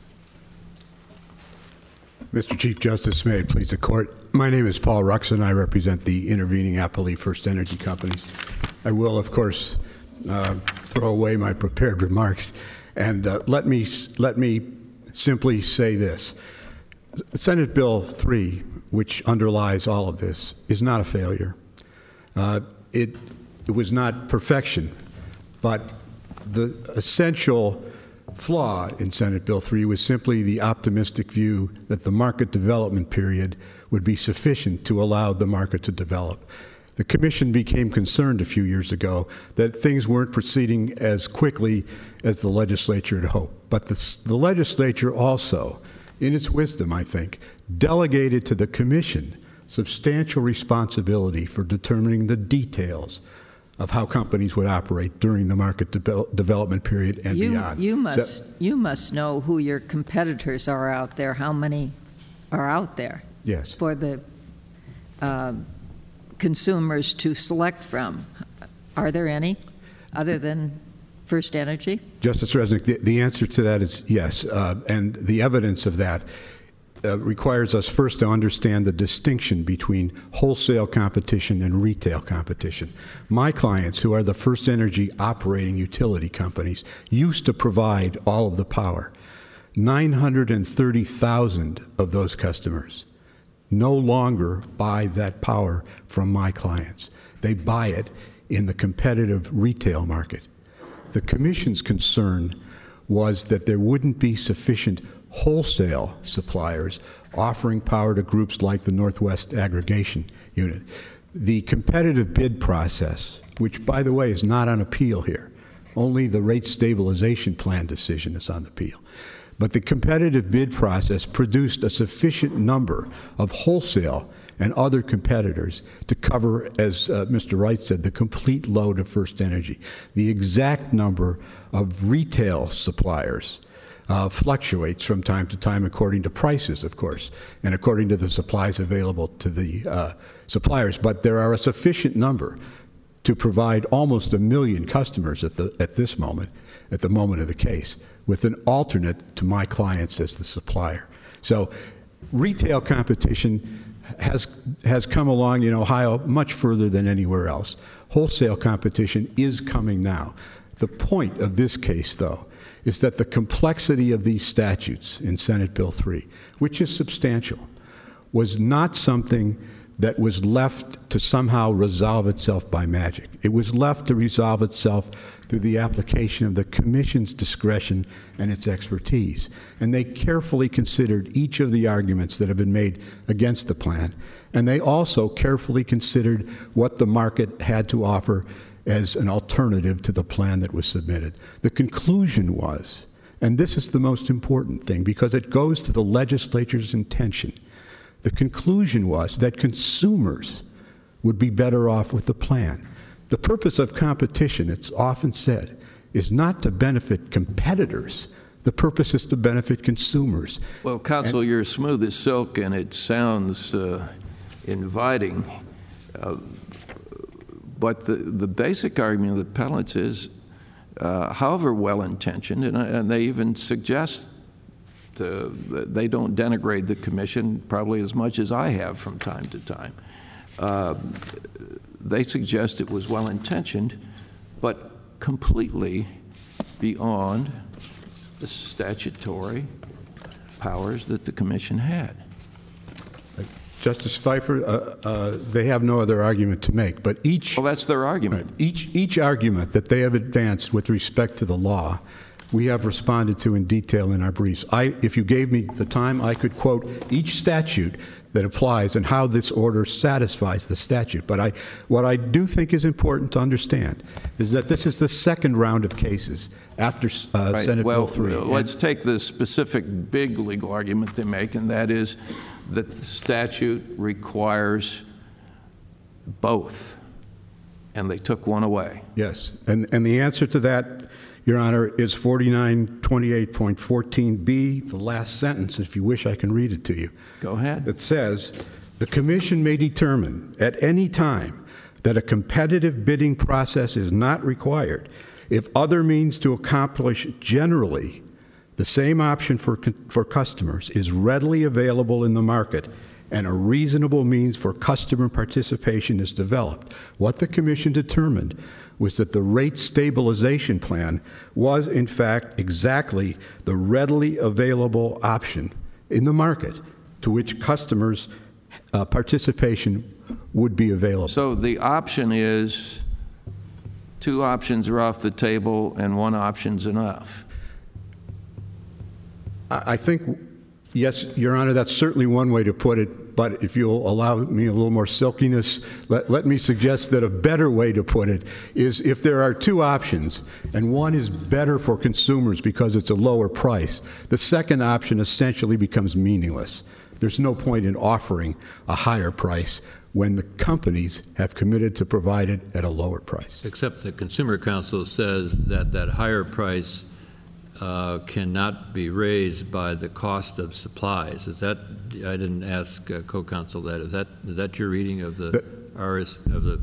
Mister Chief Justice, may it please the court. My name is Paul Ruxin. I represent the intervening Appali First Energy companies. I will, of course, uh, throw away my prepared remarks, and uh, let me let me simply say this: Senate Bill three which underlies all of this, is not a failure. Uh, it, it was not perfection, but the essential flaw in Senate Bill three was simply the optimistic view that the market development period would be sufficient to allow the market to develop. The Commission became concerned a few years ago that things weren't proceeding as quickly as the legislature had hoped. But the, the legislature also, in its wisdom, I think, delegated to the Commission substantial responsibility for determining the details of how companies would operate during the market de- development period and you, beyond. You must, so, you must know who your competitors are out there, how many are out there. Yes. For the uh, consumers to select from. Are there any other than First Energy? Justice Resnick, the, the answer to that is yes, uh, and the evidence of that uh, requires us first to understand the distinction between wholesale competition and retail competition. My clients, who are the First Energy operating utility companies, used to provide all of the power. nine hundred thirty thousand of those customers no longer buy that power from my clients. They buy it in the competitive retail market. The Commission's concern was that there wouldn't be sufficient wholesale suppliers offering power to groups like the Northwest Aggregation Unit. The competitive bid process, which, by the way, is not on appeal here, only the rate stabilization plan decision is on appeal. But the competitive bid process produced a sufficient number of wholesale and other competitors to cover, as uh, Mister Wright said, the complete load of First Energy. The exact number of retail suppliers uh, fluctuates from time to time according to prices, of course, and according to the supplies available to the uh, suppliers. But there are a sufficient number to provide almost a million customers at, the, at this moment, at the moment of the case, with an alternate to my clients as the supplier. So retail competition has, has come along in Ohio much further than anywhere else. Wholesale competition is coming now. The point of this case, though, is that the complexity of these statutes in Senate Bill three, which is substantial, was not something that was left to somehow resolve itself by magic. It was left to resolve itself through the application of the Commission's discretion and its expertise. And they carefully considered each of the arguments that have been made against the plan. And they also carefully considered what the market had to offer as an alternative to the plan that was submitted. The conclusion was, and this is the most important thing because it goes to the legislature's intention, the conclusion was that consumers would be better off with the plan. The purpose of competition, it's often said, is not to benefit competitors. The purpose is to benefit consumers. Well, Counsel, and, you're smooth as silk, and it sounds uh, inviting. Uh, but the, the basic argument of the appellants is, uh, however well-intentioned, and, and they even suggest Uh, they don't denigrate the Commission probably as much as I have from time to time. Uh, they suggest it was well-intentioned, but completely beyond the statutory powers that the Commission had. Justice Pfeiffer, uh, uh, they have no other argument to make, but each... Well, that's their argument. Right, each, each argument that they have advanced with respect to the law we have responded to in detail in our briefs. I, if you gave me the time, I could quote each statute that applies and how this order satisfies the statute. But I, what I do think is important to understand is that this is the second round of cases after uh, right. Senate well, Bill three. Well, let's take the specific big legal argument they make, and that is that the statute requires both, and they took one away. Yes, and, and the answer to that, Your Honor, is forty-nine twenty-eight point fourteen B, the last sentence. If you wish, I can read it to you. Go ahead. It says, the Commission may determine at any time that a competitive bidding process is not required if other means to accomplish generally the same option for, for customers is readily available in the market and a reasonable means for customer participation is developed. What the Commission determined was that the rate stabilization plan was, in fact, exactly the readily available option in the market to which customers uh, participation would be available. So the option is, two options are off the table and one option's enough. I I think, yes, Your Honor, that's certainly one way to put it, but if you'll allow me a little more silkiness, let, let me suggest that a better way to put it is if there are two options, and one is better for consumers because it's a lower price, the second option essentially becomes meaningless. There's no point in offering a higher price when the companies have committed to provide it at a lower price. Except the Consumer Council says that that higher price uh, cannot be raised by the cost of supplies. Is that, I didn't ask uh, co-counsel that, is that, is that your reading of the, the R S, of the?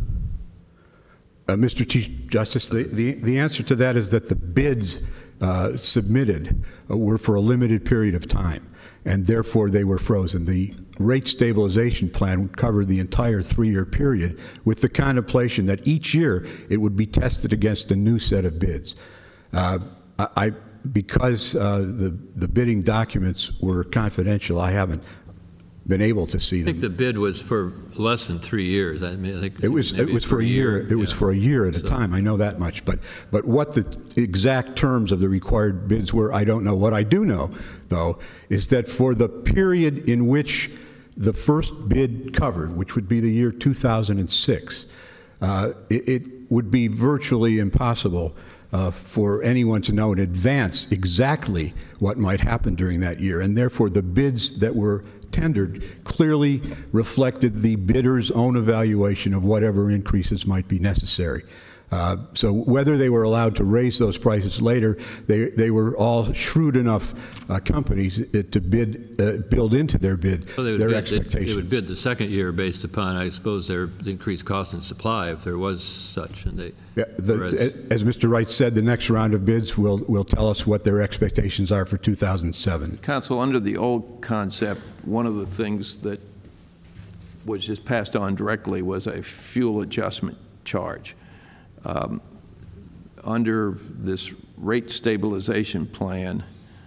Uh, Mister Chief Justice, the, the, the answer to that is that the bids uh, submitted uh, were for a limited period of time, and therefore they were frozen. The rate stabilization plan would cover the entire three-year period with the contemplation that each year it would be tested against a new set of bids. Uh, I, because uh, the, the bidding documents were confidential, I haven't been able to see them. I think the bid was for less than three years. I mean, I think it was it was for a year. year. It yeah. was for a year at a so. time. I know that much. But but what the exact terms of the required bids were, I don't know. What I do know, though, is that for the period in which the first bid covered, which would be the year two thousand six, uh, it, it would be virtually impossible Uh, for anyone to know in advance exactly what might happen during that year, and therefore the bids that were tendered clearly reflected the bidder's own evaluation of whatever increases might be necessary. Uh, so whether they were allowed to raise those prices later, they, they were all shrewd enough uh, companies to bid, uh, build into their bid well, they would their bid, expectations. They would bid the second year based upon, I suppose, their increased cost and supply, if there was such. And they, yeah, the, whereas, as Mister Wright said, the next round of bids will, will tell us what their expectations are for two thousand seven. Counsel, under the old concept, one of the things that was just passed on directly was a fuel adjustment charge. Um, under this rate stabilization plan,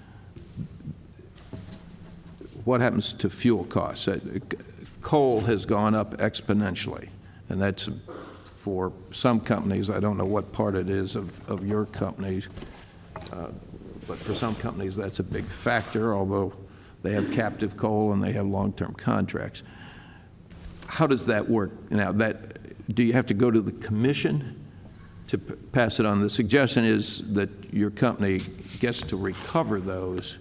what happens to fuel costs? Uh, coal has gone up exponentially, and that's for some companies. I don't know what part it is of, of your company, uh, but for some companies that's a big factor, although they have captive coal and they have long-term contracts. How does that work? Now, that, do you have to go to the commission to p pass it on? The suggestion is that your company gets to recover those,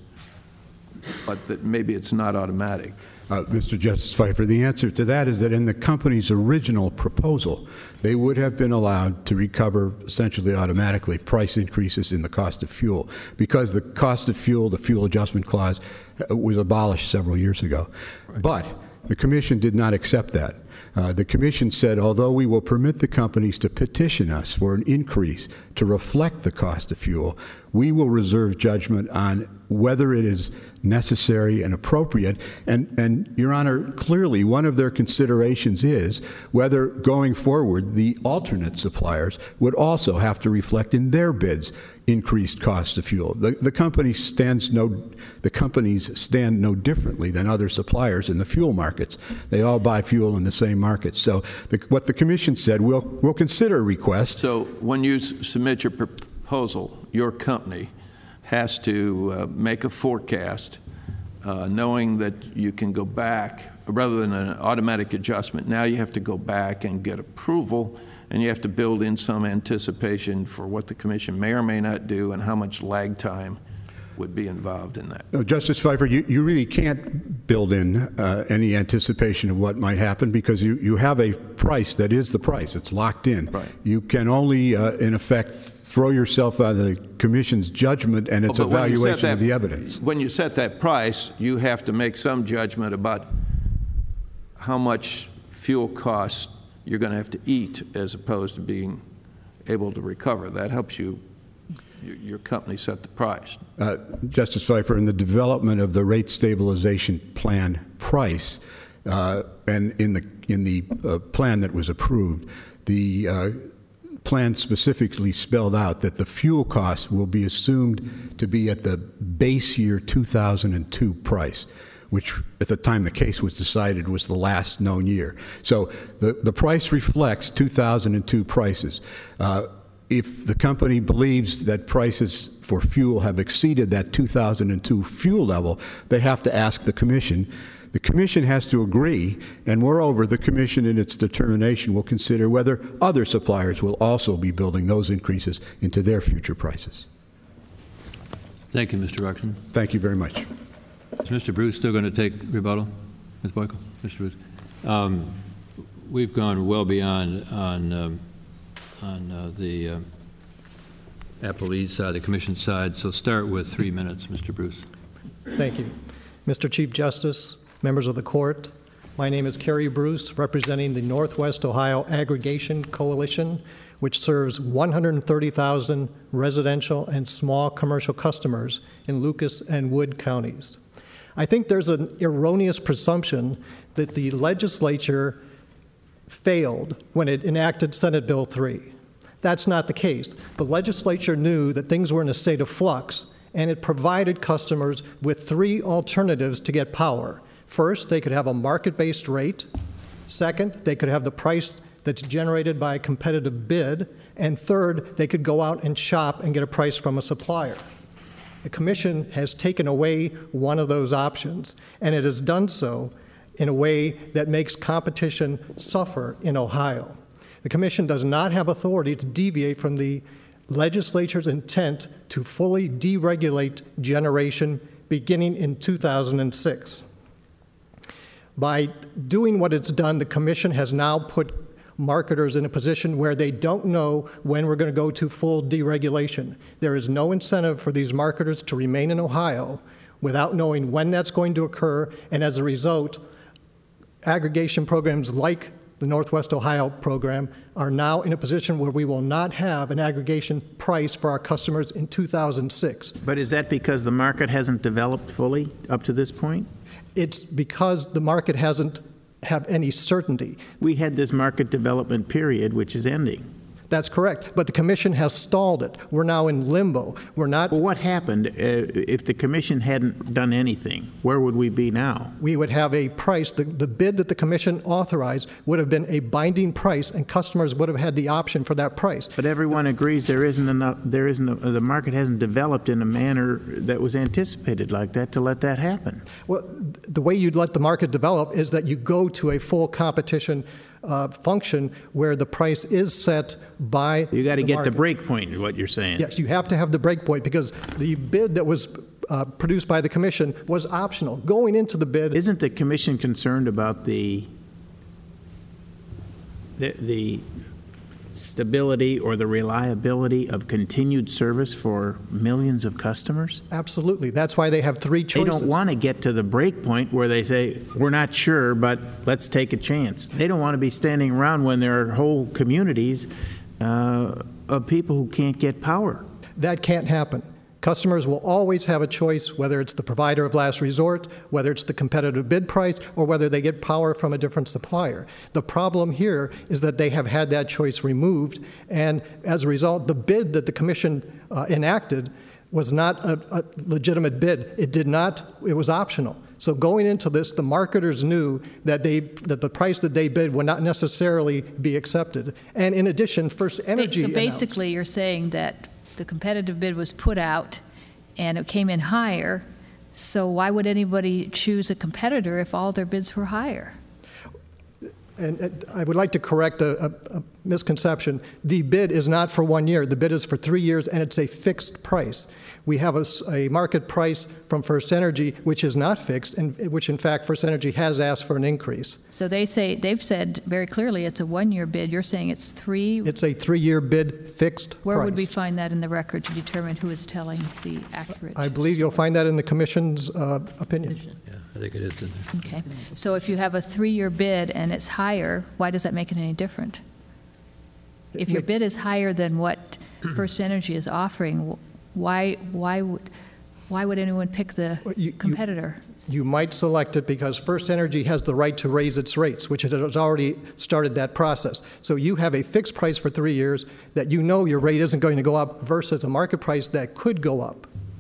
but that maybe it's not automatic. Uh, Mister Justice Pfeiffer, the answer to that is that in the company's original proposal, they would have been allowed to recover essentially automatically price increases in the cost of fuel, because the cost of fuel, the fuel adjustment clause, uh, was abolished several years ago. Right. But the Commission did not accept that. Uh, the Commission said, although we will permit the companies to petition us for an increase to reflect the cost of fuel, we will reserve judgment on whether it is necessary and appropriate. And, and Your Honor, clearly one of their considerations is whether going forward the alternate suppliers would also have to reflect in their bids increased cost of fuel. The, the company stands no, the companies stand no differently than other suppliers in the fuel markets. They all buy fuel in the same markets. So the, what the Commission said, we'll, we'll consider a request. So when you s submit your proposal, your company has to uh, make a forecast uh, knowing that you can go back, rather than an automatic adjustment, now you have to go back and get approval, and you have to build in some anticipation for what the Commission may or may not do and how much lag time would be involved in that. No, Justice Pfeiffer, you, you really can't build in uh, any anticipation of what might happen, because you, you have a price that is the price. It's locked in. Right. You can only, uh, in effect, throw yourself out of the Commission's judgment and its oh, evaluation that, of the evidence. When you set that price, you have to make some judgment about how much fuel costs you're going to have to eat as opposed to being able to recover. That helps you, your, your company set the price. Uh, Justice Pfeiffer, in the development of the rate stabilization plan price, uh, and in the, in the uh, plan that was approved, the uh, plan specifically spelled out that the fuel costs will be assumed to be at the base year two thousand two price. which at the time the case was decided was the last known year. So the, the price reflects two thousand two prices. Uh, if the company believes that prices for fuel have exceeded that two thousand two fuel level, they have to ask the Commission. The Commission has to agree, and moreover, the Commission in its determination will consider whether other suppliers will also be building those increases into their future prices. Thank you, Mister Ruxin. Thank you very much. Is Mister Bruce still going to take rebuttal? Miz Boyko? Mister Bruce? Um, we've gone well beyond on, um, on uh, the uh, appellee's side, the Commission side, so start with three minutes, Mister Bruce. Thank you. Mister Chief Justice, members of the court, my name is Kerry Bruce, representing the Northwest Ohio Aggregation Coalition, which serves one hundred thirty thousand residential and small commercial customers in Lucas and Wood counties. I think there's an erroneous presumption that the legislature failed when it enacted Senate Bill three. That's not the case. The legislature knew that things were in a state of flux, and it provided customers with three alternatives to get power. First, they could have a market-based rate. Second, they could have the price that's generated by a competitive bid. And third, they could go out and shop and get a price from a supplier. The Commission has taken away one of those options, and it has done so in a way that makes competition suffer in Ohio. The Commission does not have authority to deviate from the legislature's intent to fully deregulate generation beginning in two thousand six. By doing what it's done, the Commission has now put marketers in a position where they don't know when we're going to go to full deregulation. There is no incentive for these marketers to remain in Ohio without knowing when that's going to occur, and as a result, aggregation programs like the Northwest Ohio program are now in a position where we will not have an aggregation price for our customers in two thousand six. But is that because the market hasn't developed fully up to this point? It's because the market hasn't have any certainty. We had this market development period, which is ending. That's correct, but the Commission has stalled it. We're now in limbo. We're not. Well, what happened uh, if the Commission hadn't done anything? Where would we be now? We would have a price. The, the bid that the Commission authorized would have been a binding price, and customers would have had the option for that price. But everyone agrees there isn't enough. There isn't. A, the market hasn't developed in a manner that was anticipated like that to let that happen. Well, the way you'd let the market develop is that you go to a full competition Uh, function where the price is set by You got to get market. the break point, is what you're saying. Yes, you have to have the break point because the bid that was uh, produced by the Commission was optional. Going into the bid, Isn't the Commission concerned about the the, the stability or the reliability of continued service for millions of customers? absolutely. That's why they have three They choices. don't want to get to the break point where they say, we're not sure, but let's take a chance. They don't want to be standing around when there are whole communities uh, of people who can't get power. That can't happen. Customers will always have a choice, whether it's the provider of last resort, whether it's the competitive bid price, or whether they get power from a different supplier. The problem here is that they have had that choice removed, and as a result, the bid that the Commission uh, enacted was not a, a legitimate bid. It did not, it was optional. So going into this, the marketers knew that they that the price that they bid would not necessarily be accepted. And in addition, First Energy So announced- basically, you're saying that the competitive bid was put out and it came in higher, so why would anybody choose a competitor if all their bids were higher? And and I would like to correct a, a, a misconception. The bid is not for one year. The bid is for three years, and it's a fixed price. We have a, s- a market price from First Energy, which is not fixed, and which, in fact, First Energy has asked for an increase. So they say, they've said very clearly it's a one-year bid. You're saying it's three. It's a three-year bid, fixed Where price. would we find that in the record to determine who is telling the accurate? I believe you'll find that in the Commission's uh, opinion. Yeah, I think it is in there. Okay. So if you have a three-year bid and it's higher, why does that make it any different? If your bid is higher than what First Energy is offering, why, why would, why would anyone pick the Well, you- you- competitor? You might select it because First Energy has the right to raise its rates, which it has already started that process. So you have a fixed price for three years that you know your rate isn't going to go up versus a market price that could go up.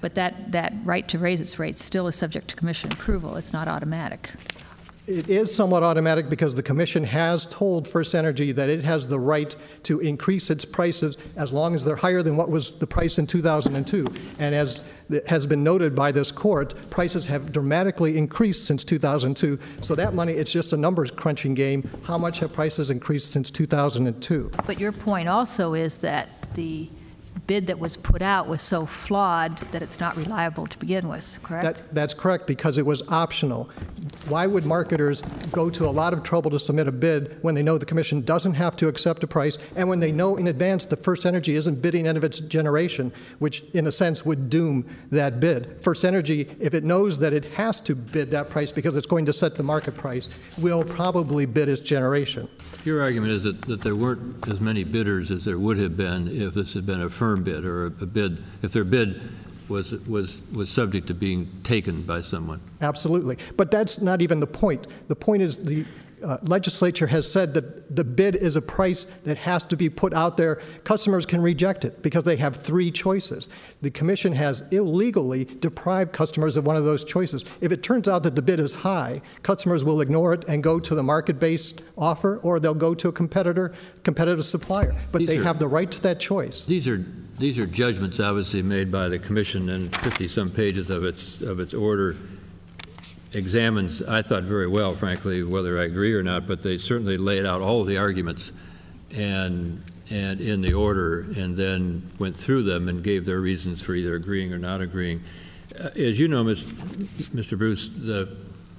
but that, that right to raise its rates still is subject to commission approval. It's not automatic. It is somewhat automatic because the commission has told First Energy that it has the right to increase its prices as long as they're higher than what was the price in two thousand two. And as has been noted by this court, prices have dramatically increased since two thousand two. So that money, it's just a numbers crunching game. How much have prices increased since two thousand two? But your point also is that the bid that was put out was so flawed that it's not reliable to begin with, correct? That, that's correct, because it was optional. Why would marketers go to a lot of trouble to submit a bid when they know the commission doesn't have to accept a price, and when they know in advance that First Energy isn't bidding any of its generation, which in a sense would doom that bid? First Energy, if it knows that it has to bid that price because it's going to set the market price, will probably bid its generation. Your argument is that, that there weren't as many bidders as there would have been if this had been a firm bid, or a, a bid, if their bid was, was, was subject to being taken by someone. Absolutely. But that's not even the point. The point is the uh, legislature has said that the bid is a price that has to be put out there. Customers can reject it because they have three choices. The commission has illegally deprived customers of one of those choices. If it turns out that the bid is high, customers will ignore it and go to the market-based offer, or they'll go to a competitor, competitive supplier. But These they are, have the right to that choice. These are These are judgments obviously made by the commission, and fifty-some pages of its of its order examines, I thought very well, frankly, whether I agree or not, but they certainly laid out all of the arguments and and in the order, and then went through them and gave their reasons for either agreeing or not agreeing. Uh, as you know, Mister Bruce, the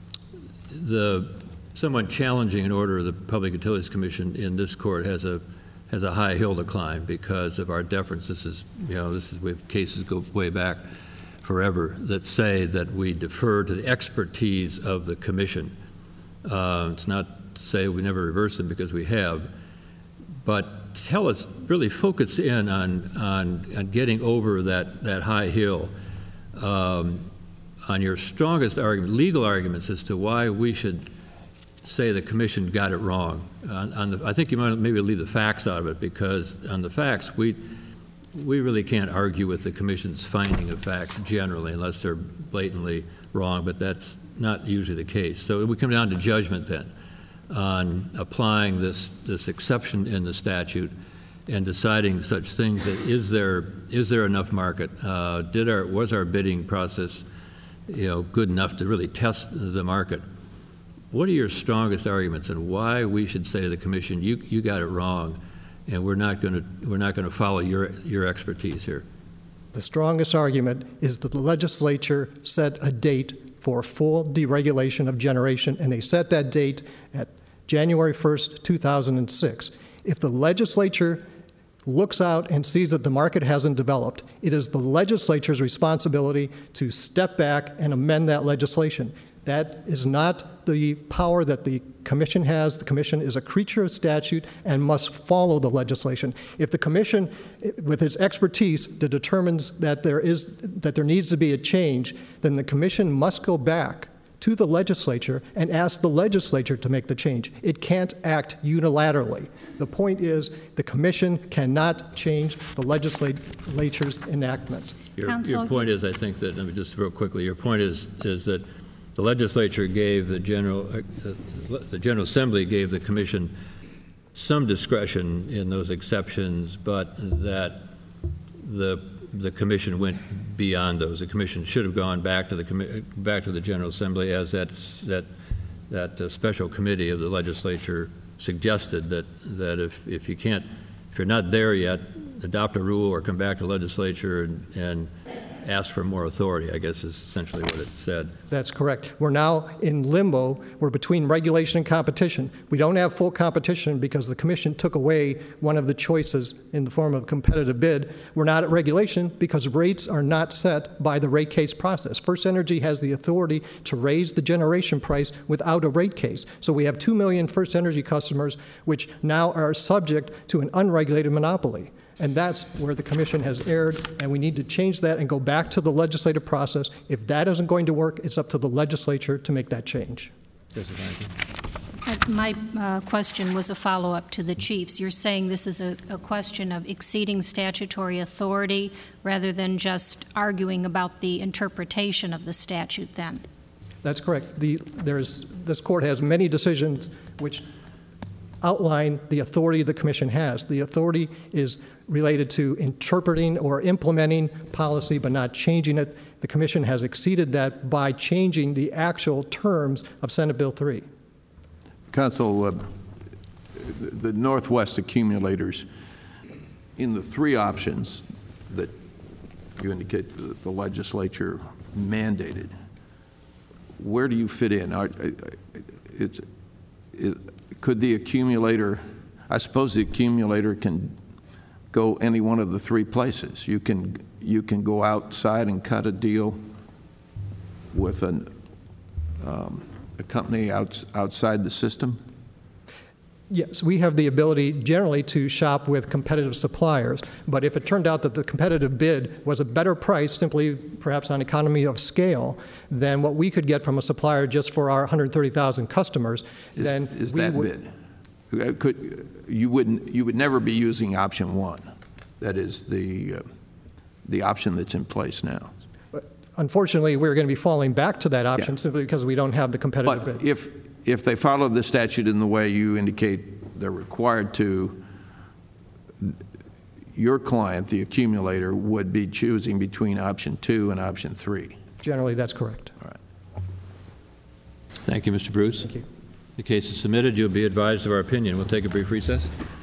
the somewhat challenging an order of the Public Utilities Commission in this court has a has a high hill to climb because of our deference. This is, you know, this is, we have cases go way back forever that say that we defer to the expertise of the commission. Uh, it's not to say we never reverse them, because we have, but tell us, really focus in on, on, on getting over that, that high hill um, on your strongest argument, legal arguments as to why we should say the commission got it wrong. On, on the, I think you might maybe leave the facts out of it, because on the facts, we we really can't argue with the commission's finding of facts generally, unless they're blatantly wrong, but that's not usually the case. So we come down to judgment then on applying this, this exception in the statute and deciding such things that is there, is there enough market? Uh, did our, was our bidding process, you know, good enough to really test the market? What are your strongest arguments and why we should say to the commission, you, you got it wrong, and we're not going to we're not going to follow your your expertise here? The strongest argument is that the legislature set a date for full deregulation of generation, and they set that date at January first, two thousand six. If the legislature looks out and sees that the market hasn't developed, it is the legislature's responsibility to step back and amend that legislation. That is not the power that the commission has. The commission is a creature of statute and must follow the legislation. If the commission, with its expertise, determines that there is that there needs to be a change, then the commission must go back to the legislature and ask the legislature to make the change. It can't act unilaterally. The point is the commission cannot change the legislature's enactment. Your, your point is, I think that, let me just real quickly, your point is is that the legislature gave the General, uh, the General Assembly gave the commission some discretion in those exceptions, but that the the commission went beyond those. The commission should have gone back to the back to the General Assembly, as that that that uh, special committee of the legislature suggested, that that if if you can't, if you're not there yet, adopt a rule or come back to the legislature and, and ask for more authority, I guess is essentially what it said. That's correct. We're now in limbo. We're between regulation and competition. We don't have full competition because the commission took away one of the choices in the form of competitive bid. We're not at regulation because rates are not set by the rate case process. First Energy has the authority to raise the generation price without a rate case. So we have two million First Energy customers which now are subject to an unregulated monopoly. And that's where the commission has erred, and we need to change that and go back to the legislative process. If that isn't going to work, it's up to the legislature to make that change. Uh, My uh, question was a follow-up to the chief's. You're saying this is a, a question of exceeding statutory authority rather than just arguing about the interpretation of the statute then? That's correct. The, there's, this court has many decisions which outline the authority the commission has. The authority is related to interpreting or implementing policy but not changing it. The commission has exceeded that by changing the actual terms of Senate Bill three. Council, uh, the Northwest accumulators, in the three options that you indicate the, the legislature mandated, where do you fit in? Are, it's, it, could the accumulator, I suppose the accumulator can go any one of the three places. You can, you can go outside and cut a deal with an, um, a company outs, outside the system? Yes, we have the ability generally to shop with competitive suppliers, but if it turned out that the competitive bid was a better price, simply perhaps on economy of scale, than what we could get from a supplier just for our one hundred thirty thousand customers, is, then is we that would, bid? Could, you, wouldn't, you would never be using option one. That is the, uh, the option that's in place now. Unfortunately, we're going to be falling back to that option Yeah. simply because we don't have the competitive But bid. if, if they follow the statute in the way you indicate they're required to, your client, the accumulator, would be choosing between option two and option three. Generally, that's correct. All right. Thank you, Mister Bruce. Thank you. The case is submitted. You'll be advised of our opinion. We'll take a brief recess.